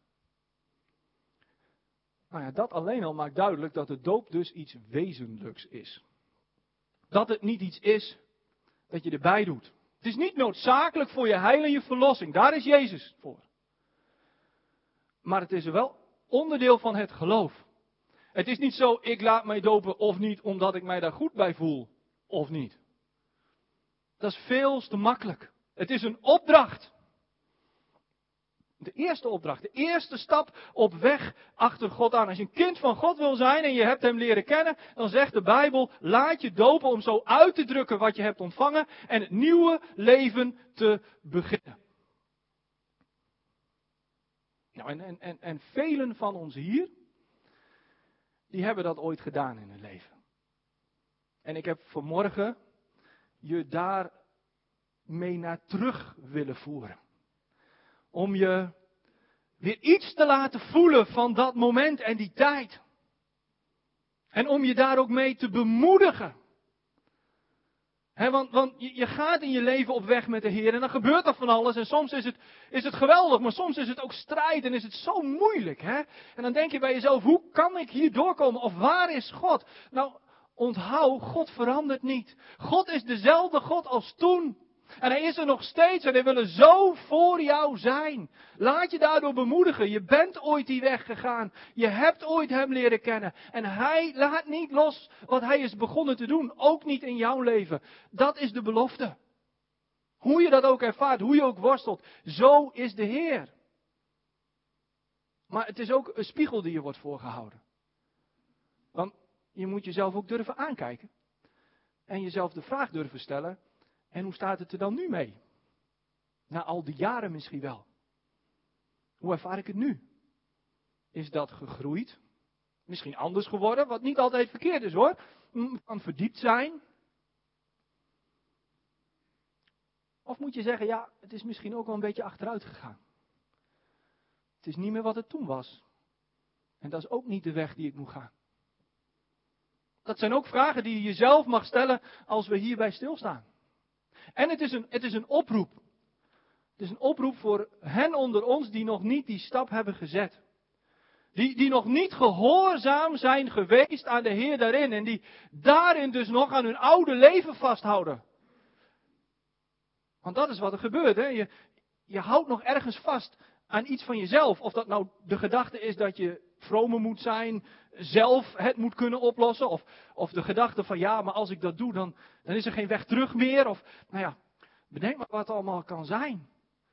Nou ja, dat alleen al maakt duidelijk dat de doop dus iets wezenlijks is. Dat het niet iets is dat je erbij doet. Het is niet noodzakelijk voor je heil en je verlossing, daar is Jezus voor. Maar het is wel onderdeel van het geloof. Het is niet zo, ik laat mij dopen of niet, omdat ik mij daar goed bij voel, of niet. Dat is veel te makkelijk. Het is een opdracht. De eerste opdracht, de eerste stap op weg achter God aan. Als je een kind van God wil zijn en je hebt hem leren kennen, dan zegt de Bijbel, laat je dopen om zo uit te drukken wat je hebt ontvangen en het nieuwe leven te beginnen. Nou, en, en, en, en velen van ons hier, die hebben dat ooit gedaan in hun leven. En ik heb vanmorgen je daar mee naar terug willen voeren. Om je weer iets te laten voelen van dat moment en die tijd. En om je daar ook mee te bemoedigen. He, want want je, je gaat in je leven op weg met de Heer en dan gebeurt er van alles. En soms is het, is het geweldig, maar soms is het ook strijd en is het zo moeilijk. He? En dan denk je bij jezelf, hoe kan ik hier doorkomen? Of waar is God? Nou, onthoud, God verandert niet. God is dezelfde God als toen. En hij is er nog steeds en hij wil er zo voor jou zijn. Laat je daardoor bemoedigen. Je bent ooit die weg gegaan. Je hebt ooit hem leren kennen. En hij laat niet los wat hij is begonnen te doen. Ook niet in jouw leven. Dat is de belofte. Hoe je dat ook ervaart, hoe je ook worstelt. Zo is de Heer. Maar het is ook een spiegel die je wordt voorgehouden. Want je moet jezelf ook durven aankijken. En jezelf de vraag durven stellen. En hoe staat het er dan nu mee? Na al die jaren misschien wel. Hoe ervaar ik het nu? Is dat gegroeid? Misschien anders geworden, wat niet altijd verkeerd is hoor. Kan verdiept zijn. Of moet je zeggen, ja, het is misschien ook wel een beetje achteruit gegaan. Het is niet meer wat het toen was. En dat is ook niet de weg die ik moet gaan. Dat zijn ook vragen die je jezelf mag stellen als we hierbij stilstaan. En het is, een, het is een oproep. Het is een oproep voor hen onder ons die nog niet die stap hebben gezet. Die, die nog niet gehoorzaam zijn geweest aan de Heer daarin. En die daarin dus nog aan hun oude leven vasthouden. Want dat is wat er gebeurt. Hè? Je, je houdt nog ergens vast aan iets van jezelf. Of dat nou de gedachte is dat je vromer moet zijn, zelf het moet kunnen oplossen. Of, of de gedachte van ja, maar als ik dat doe, dan, dan is er geen weg terug meer. Of nou ja, bedenk maar wat het allemaal kan zijn.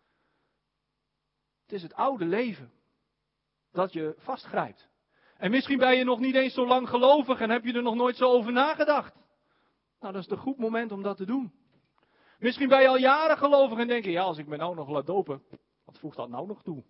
Het is het oude leven dat je vastgrijpt. En misschien ben je nog niet eens zo lang gelovig en heb je er nog nooit zo over nagedacht. Nou, dat is een goed moment om dat te doen. Misschien ben je al jaren gelovig en denk je, ja, als ik me nou nog laat dopen, wat voegt dat nou nog toe?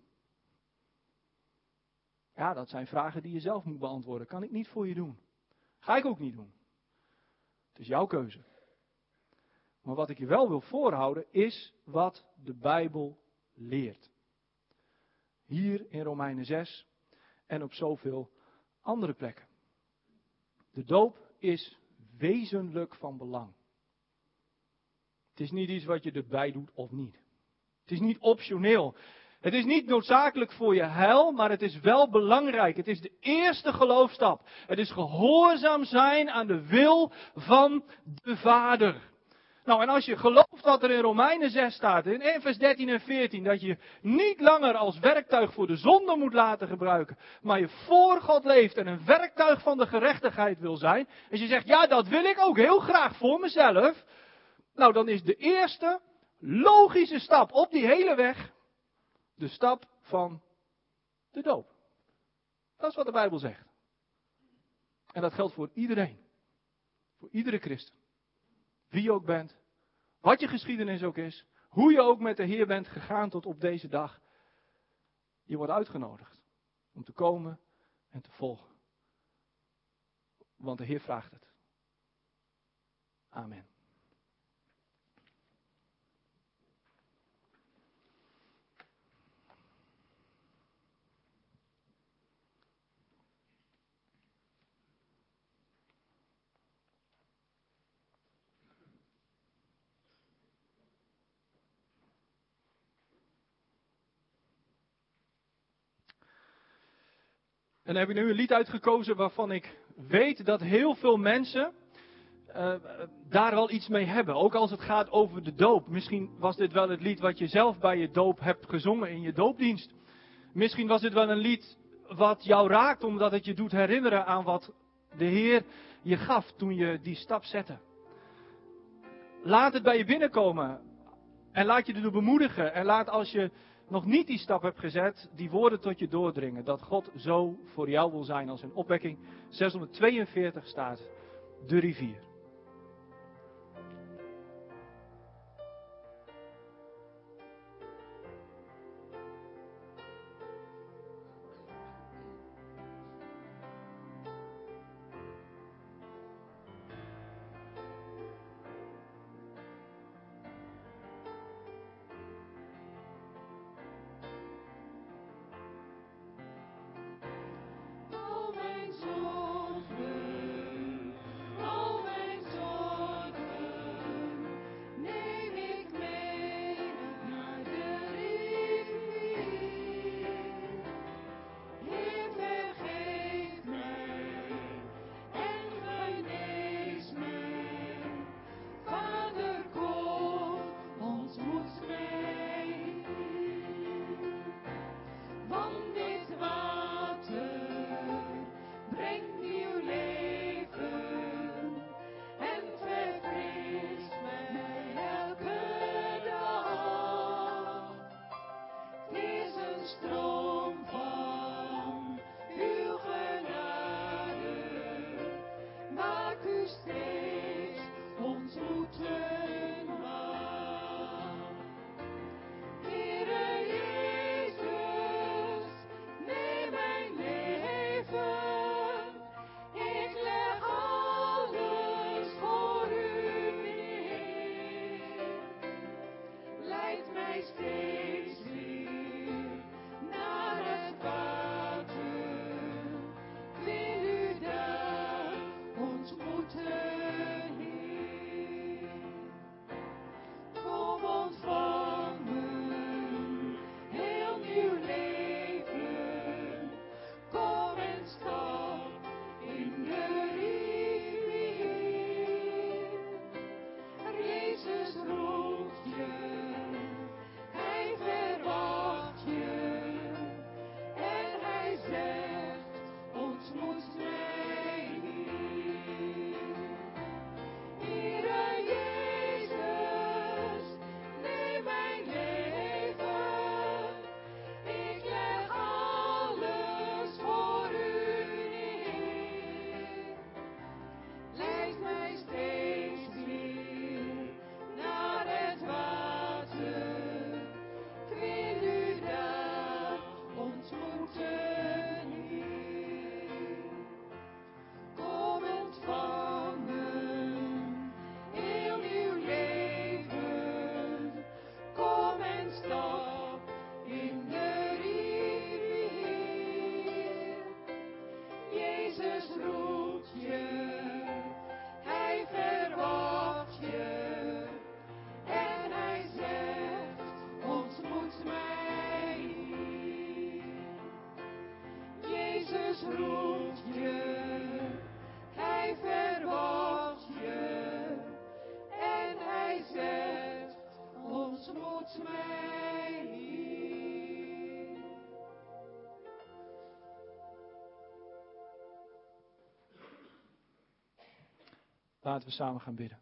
Ja, dat zijn vragen die je zelf moet beantwoorden. Kan ik niet voor je doen. Ga ik ook niet doen. Het is jouw keuze. Maar wat ik je wel wil voorhouden is wat de Bijbel leert. Hier in Romeinen zes en op zoveel andere plekken. De doop is wezenlijk van belang. Het is niet iets wat je erbij doet of niet. Het is niet optioneel. Het is niet noodzakelijk voor je heil, maar het is wel belangrijk. Het is de eerste geloofstap. Het is gehoorzaam zijn aan de wil van de Vader. Nou, en als je gelooft wat er in Romeinen zes staat, in één vers dertien en veertien, dat je niet langer als werktuig voor de zonde moet laten gebruiken, maar je voor God leeft en een werktuig van de gerechtigheid wil zijn. Als je zegt, ja, dat wil ik ook heel graag voor mezelf. Nou, dan is de eerste logische stap op die hele weg de stap van de doop. Dat is wat de Bijbel zegt. En dat geldt voor iedereen. Voor iedere christen. Wie je ook bent. Wat je geschiedenis ook is. Hoe je ook met de Heer bent gegaan tot op deze dag. Je wordt uitgenodigd. Om te komen en te volgen. Want de Heer vraagt het. Amen. En dan heb ik nu een lied uitgekozen waarvan ik weet dat heel veel mensen uh, daar wel iets mee hebben. Ook als het gaat over de doop. Misschien was dit wel het lied wat je zelf bij je doop hebt gezongen in je doopdienst. Misschien was dit wel een lied wat jou raakt omdat het je doet herinneren aan wat de Heer je gaf toen je die stap zette. Laat het bij je binnenkomen en laat je erdoor bemoedigen. En laat als je nog niet die stap hebt gezet, die woorden tot je doordringen. Dat God zo voor jou wil zijn als in opwekking zeshonderdtweeënveertig staat. De rivier. Hij verwacht je en hij houdt mij hier. Laten we samen gaan bidden.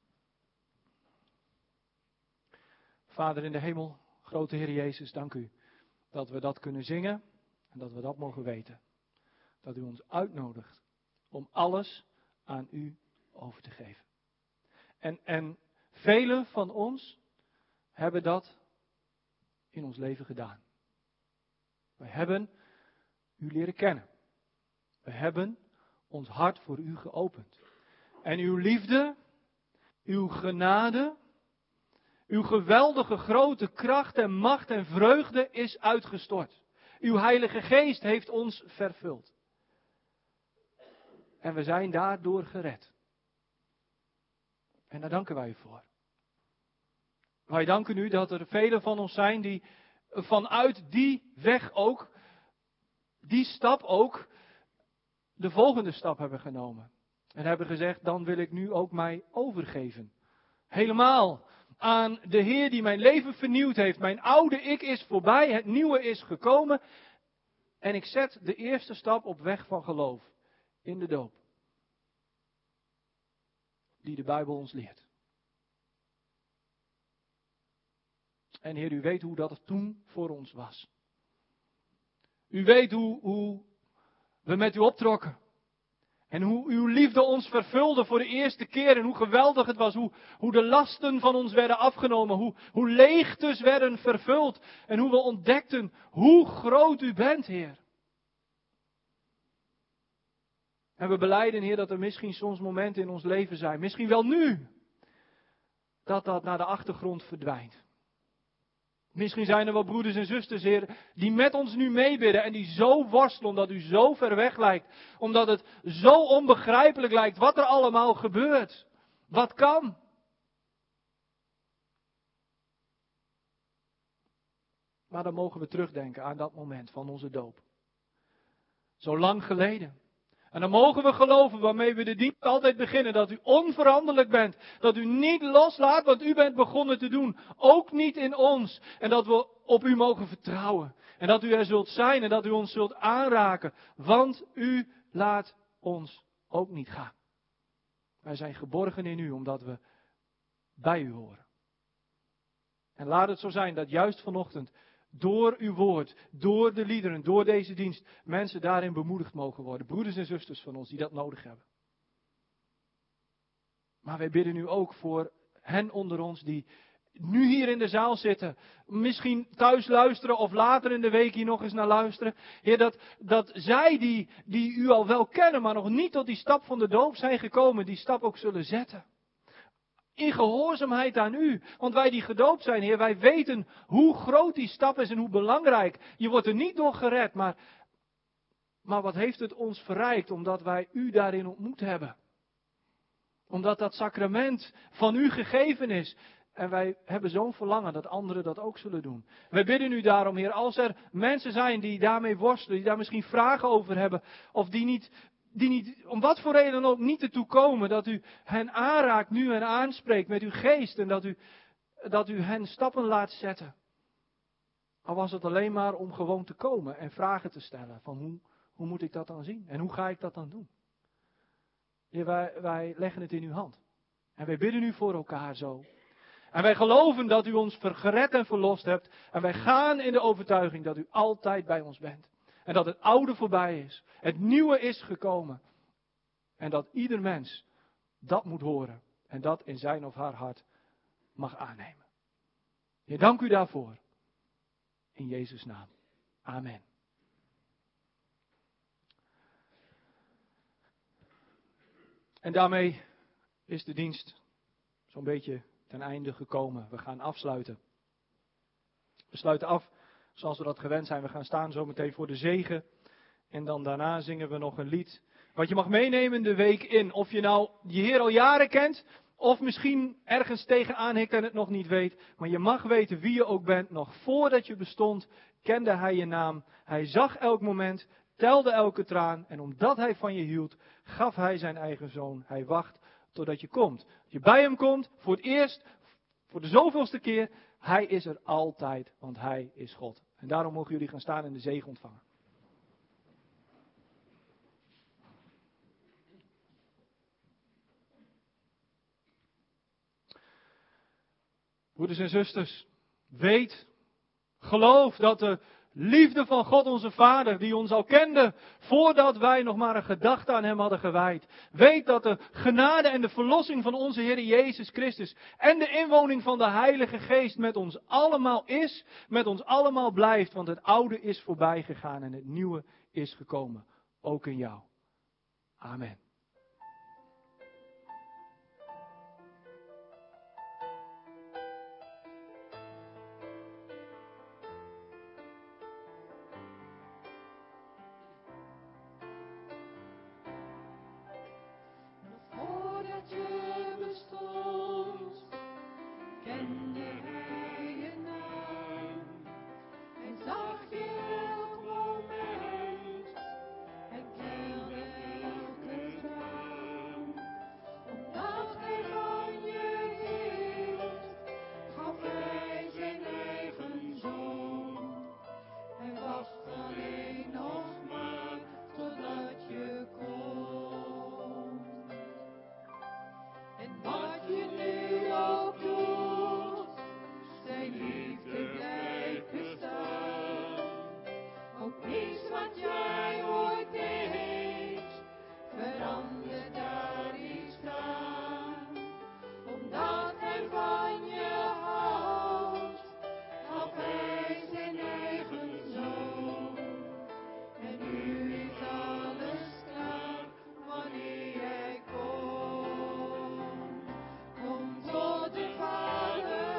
Vader in de hemel, grote Heer Jezus, dank u dat we dat kunnen zingen en dat we dat mogen weten. Dat u ons uitnodigt om alles aan u over te geven. En, en velen van ons hebben dat in ons leven gedaan. Wij hebben u leren kennen. We hebben ons hart voor u geopend. En uw liefde, uw genade, uw geweldige grote kracht en macht en vreugde is uitgestort. Uw Heilige Geest heeft ons vervuld. En we zijn daardoor gered. En daar danken wij u voor. Wij danken u dat er velen van ons zijn die vanuit die weg ook, die stap ook, de volgende stap hebben genomen. En hebben gezegd, dan wil ik nu ook mij overgeven. Helemaal aan de Heer die mijn leven vernieuwd heeft. Mijn oude ik is voorbij, het nieuwe is gekomen. En ik zet de eerste stap op weg van geloof. In de doop. Die de Bijbel ons leert. En Heer, u weet hoe dat toen voor ons was. U weet hoe, hoe we met u optrokken. En hoe uw liefde ons vervulde voor de eerste keer. En hoe geweldig het was. Hoe, hoe de lasten van ons werden afgenomen. Hoe, hoe leegtes werden vervuld. En hoe we ontdekten hoe groot u bent, Heer. En we belijden, Heer, dat er misschien soms momenten in ons leven zijn. Misschien wel nu. Dat dat naar de achtergrond verdwijnt. Misschien zijn er wel broeders en zusters, Heer, die met ons nu meebidden en die zo worstelen omdat u zo ver weg lijkt. Omdat het zo onbegrijpelijk lijkt wat er allemaal gebeurt. Wat kan? Maar dan mogen we terugdenken aan dat moment van onze doop. Zo lang geleden. En dan mogen we geloven waarmee we de dienst altijd beginnen. Dat u onveranderlijk bent. Dat u niet loslaat wat u bent begonnen te doen. Ook niet in ons. En dat we op u mogen vertrouwen. En dat u er zult zijn en dat u ons zult aanraken. Want u laat ons ook niet gaan. Wij zijn geborgen in u omdat we bij u horen. En laat het zo zijn dat juist vanochtend door uw woord, door de liederen, door deze dienst, mensen daarin bemoedigd mogen worden. Broeders en zusters van ons die dat nodig hebben. Maar wij bidden nu ook voor hen onder ons die nu hier in de zaal zitten. Misschien thuis luisteren of later in de week hier nog eens naar luisteren. Heer, dat, dat zij die, die u al wel kennen, maar nog niet tot die stap van de doop zijn gekomen, die stap ook zullen zetten. In gehoorzaamheid aan u. Want wij die gedoopt zijn, Heer, wij weten hoe groot die stap is en hoe belangrijk. Je wordt er niet door gered, maar, maar wat heeft het ons verrijkt omdat wij u daarin ontmoet hebben. Omdat dat sacrament van u gegeven is. En wij hebben zo'n verlangen dat anderen dat ook zullen doen. Wij bidden u daarom, Heer, als er mensen zijn die daarmee worstelen, die daar misschien vragen over hebben, of die niet... Die niet, om wat voor reden dan ook, niet ertoe komen dat u hen aanraakt nu en aanspreekt met uw geest. En dat u, dat u hen stappen laat zetten. Al was het alleen maar om gewoon te komen en vragen te stellen. Van hoe, hoe moet ik dat dan zien? En hoe ga ik dat dan doen? Heer, wij, wij leggen het in uw hand. En wij bidden u voor elkaar zo. En wij geloven dat u ons gered en verlost hebt. En wij gaan in de overtuiging dat u altijd bij ons bent. En dat het oude voorbij is. Het nieuwe is gekomen. En dat ieder mens dat moet horen. En dat in zijn of haar hart mag aannemen. Heer, dank u daarvoor. In Jezus' naam. Amen. En daarmee is de dienst zo'n beetje ten einde gekomen. We gaan afsluiten. We sluiten af zoals we dat gewend zijn. We gaan staan zo meteen voor de zegen. En dan daarna zingen we nog een lied. Wat je mag meenemen de week in. Of je nou je Heer al jaren kent. Of misschien ergens tegenaan hikt en het nog niet weet. Maar je mag weten wie je ook bent. Nog voordat je bestond kende hij je naam. Hij zag elk moment. Telde elke traan. En omdat hij van je hield gaf hij zijn eigen zoon. Hij wacht totdat je komt. Als je bij hem komt voor het eerst. Voor de zoveelste keer. Hij is er altijd, want Hij is God. En daarom mogen jullie gaan staan en de zegen ontvangen. Broeders en zusters, weet, geloof dat de liefde van God onze Vader, die ons al kende, voordat wij nog maar een gedachte aan Hem hadden gewijd. Weet dat de genade en de verlossing van onze Heer Jezus Christus en de inwoning van de Heilige Geest met ons allemaal is, met ons allemaal blijft. Want het oude is voorbij gegaan en het nieuwe is gekomen. Ook in jou. Amen. Voordat je bestond, kende Hij je naam en zag je elk moment en telde elke traan. Omdat Hij van je hield, gaf Hij zijn eigen zoon. Hij wacht alleen nog maar totdat je komt. En wat je nu ook doet, zijn liefde blijft bestaan. Ook niets wat jij ooit deed, verandert daar iets aan. Omdat Hij van je houdt, gaf Hij zijn eigen zoon. En nu is alles klaar wanneer jij komt. Kom tot de Vader,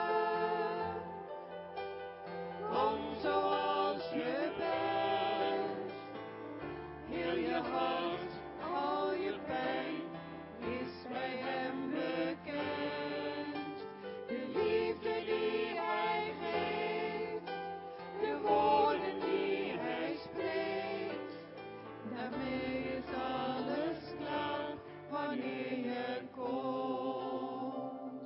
kom zoals je bent. Heel je hart, al je pijn, is bij Hem bekend. De liefde die Hij geeft, de woorden die Hij spreekt, daarmee is alles klaar wanneer je komt.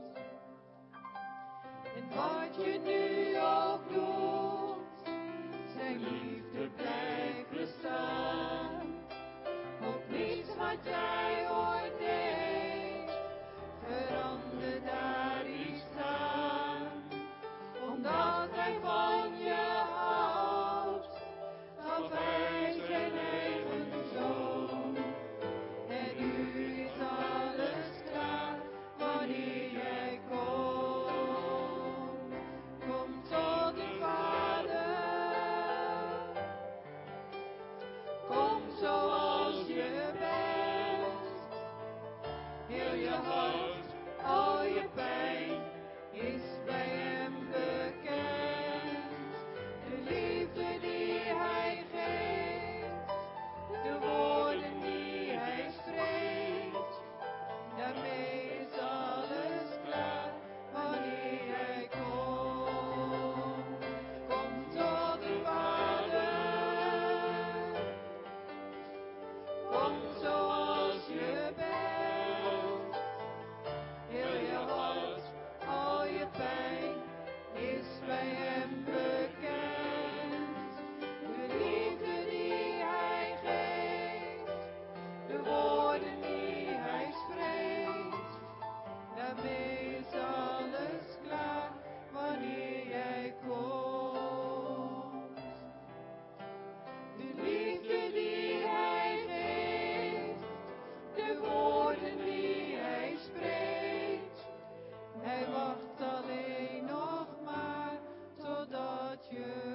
En wat je nu ook doet, zijn liefde blijft bestaan. Ook niets wat jij ooit deed, verandert daar iets aan. Omdat Hij van je houdt, gaf Hij zijn eigen zoon. En nu is alles klaar wanneer jij komt. Kom tot de Vader, kom zoals je bent. Heel je hart, al je pijn, is bij Hem bekend. De liefde die Hij geeft, de woorden die Hij spreekt, daarmee is alles klaar wanneer jij komt. Kom tot de Vader, kom zoals je bent. Heel je hart, al je pijn, is bij Hem bekend. De liefde die Hij geeft, de woorden die Hij spreekt, daarmee is alles klaar wanneer jij komt. De liefde die Hij geeft, de woorden die Hij spreekt, Hij wacht alleen nog maar totdat je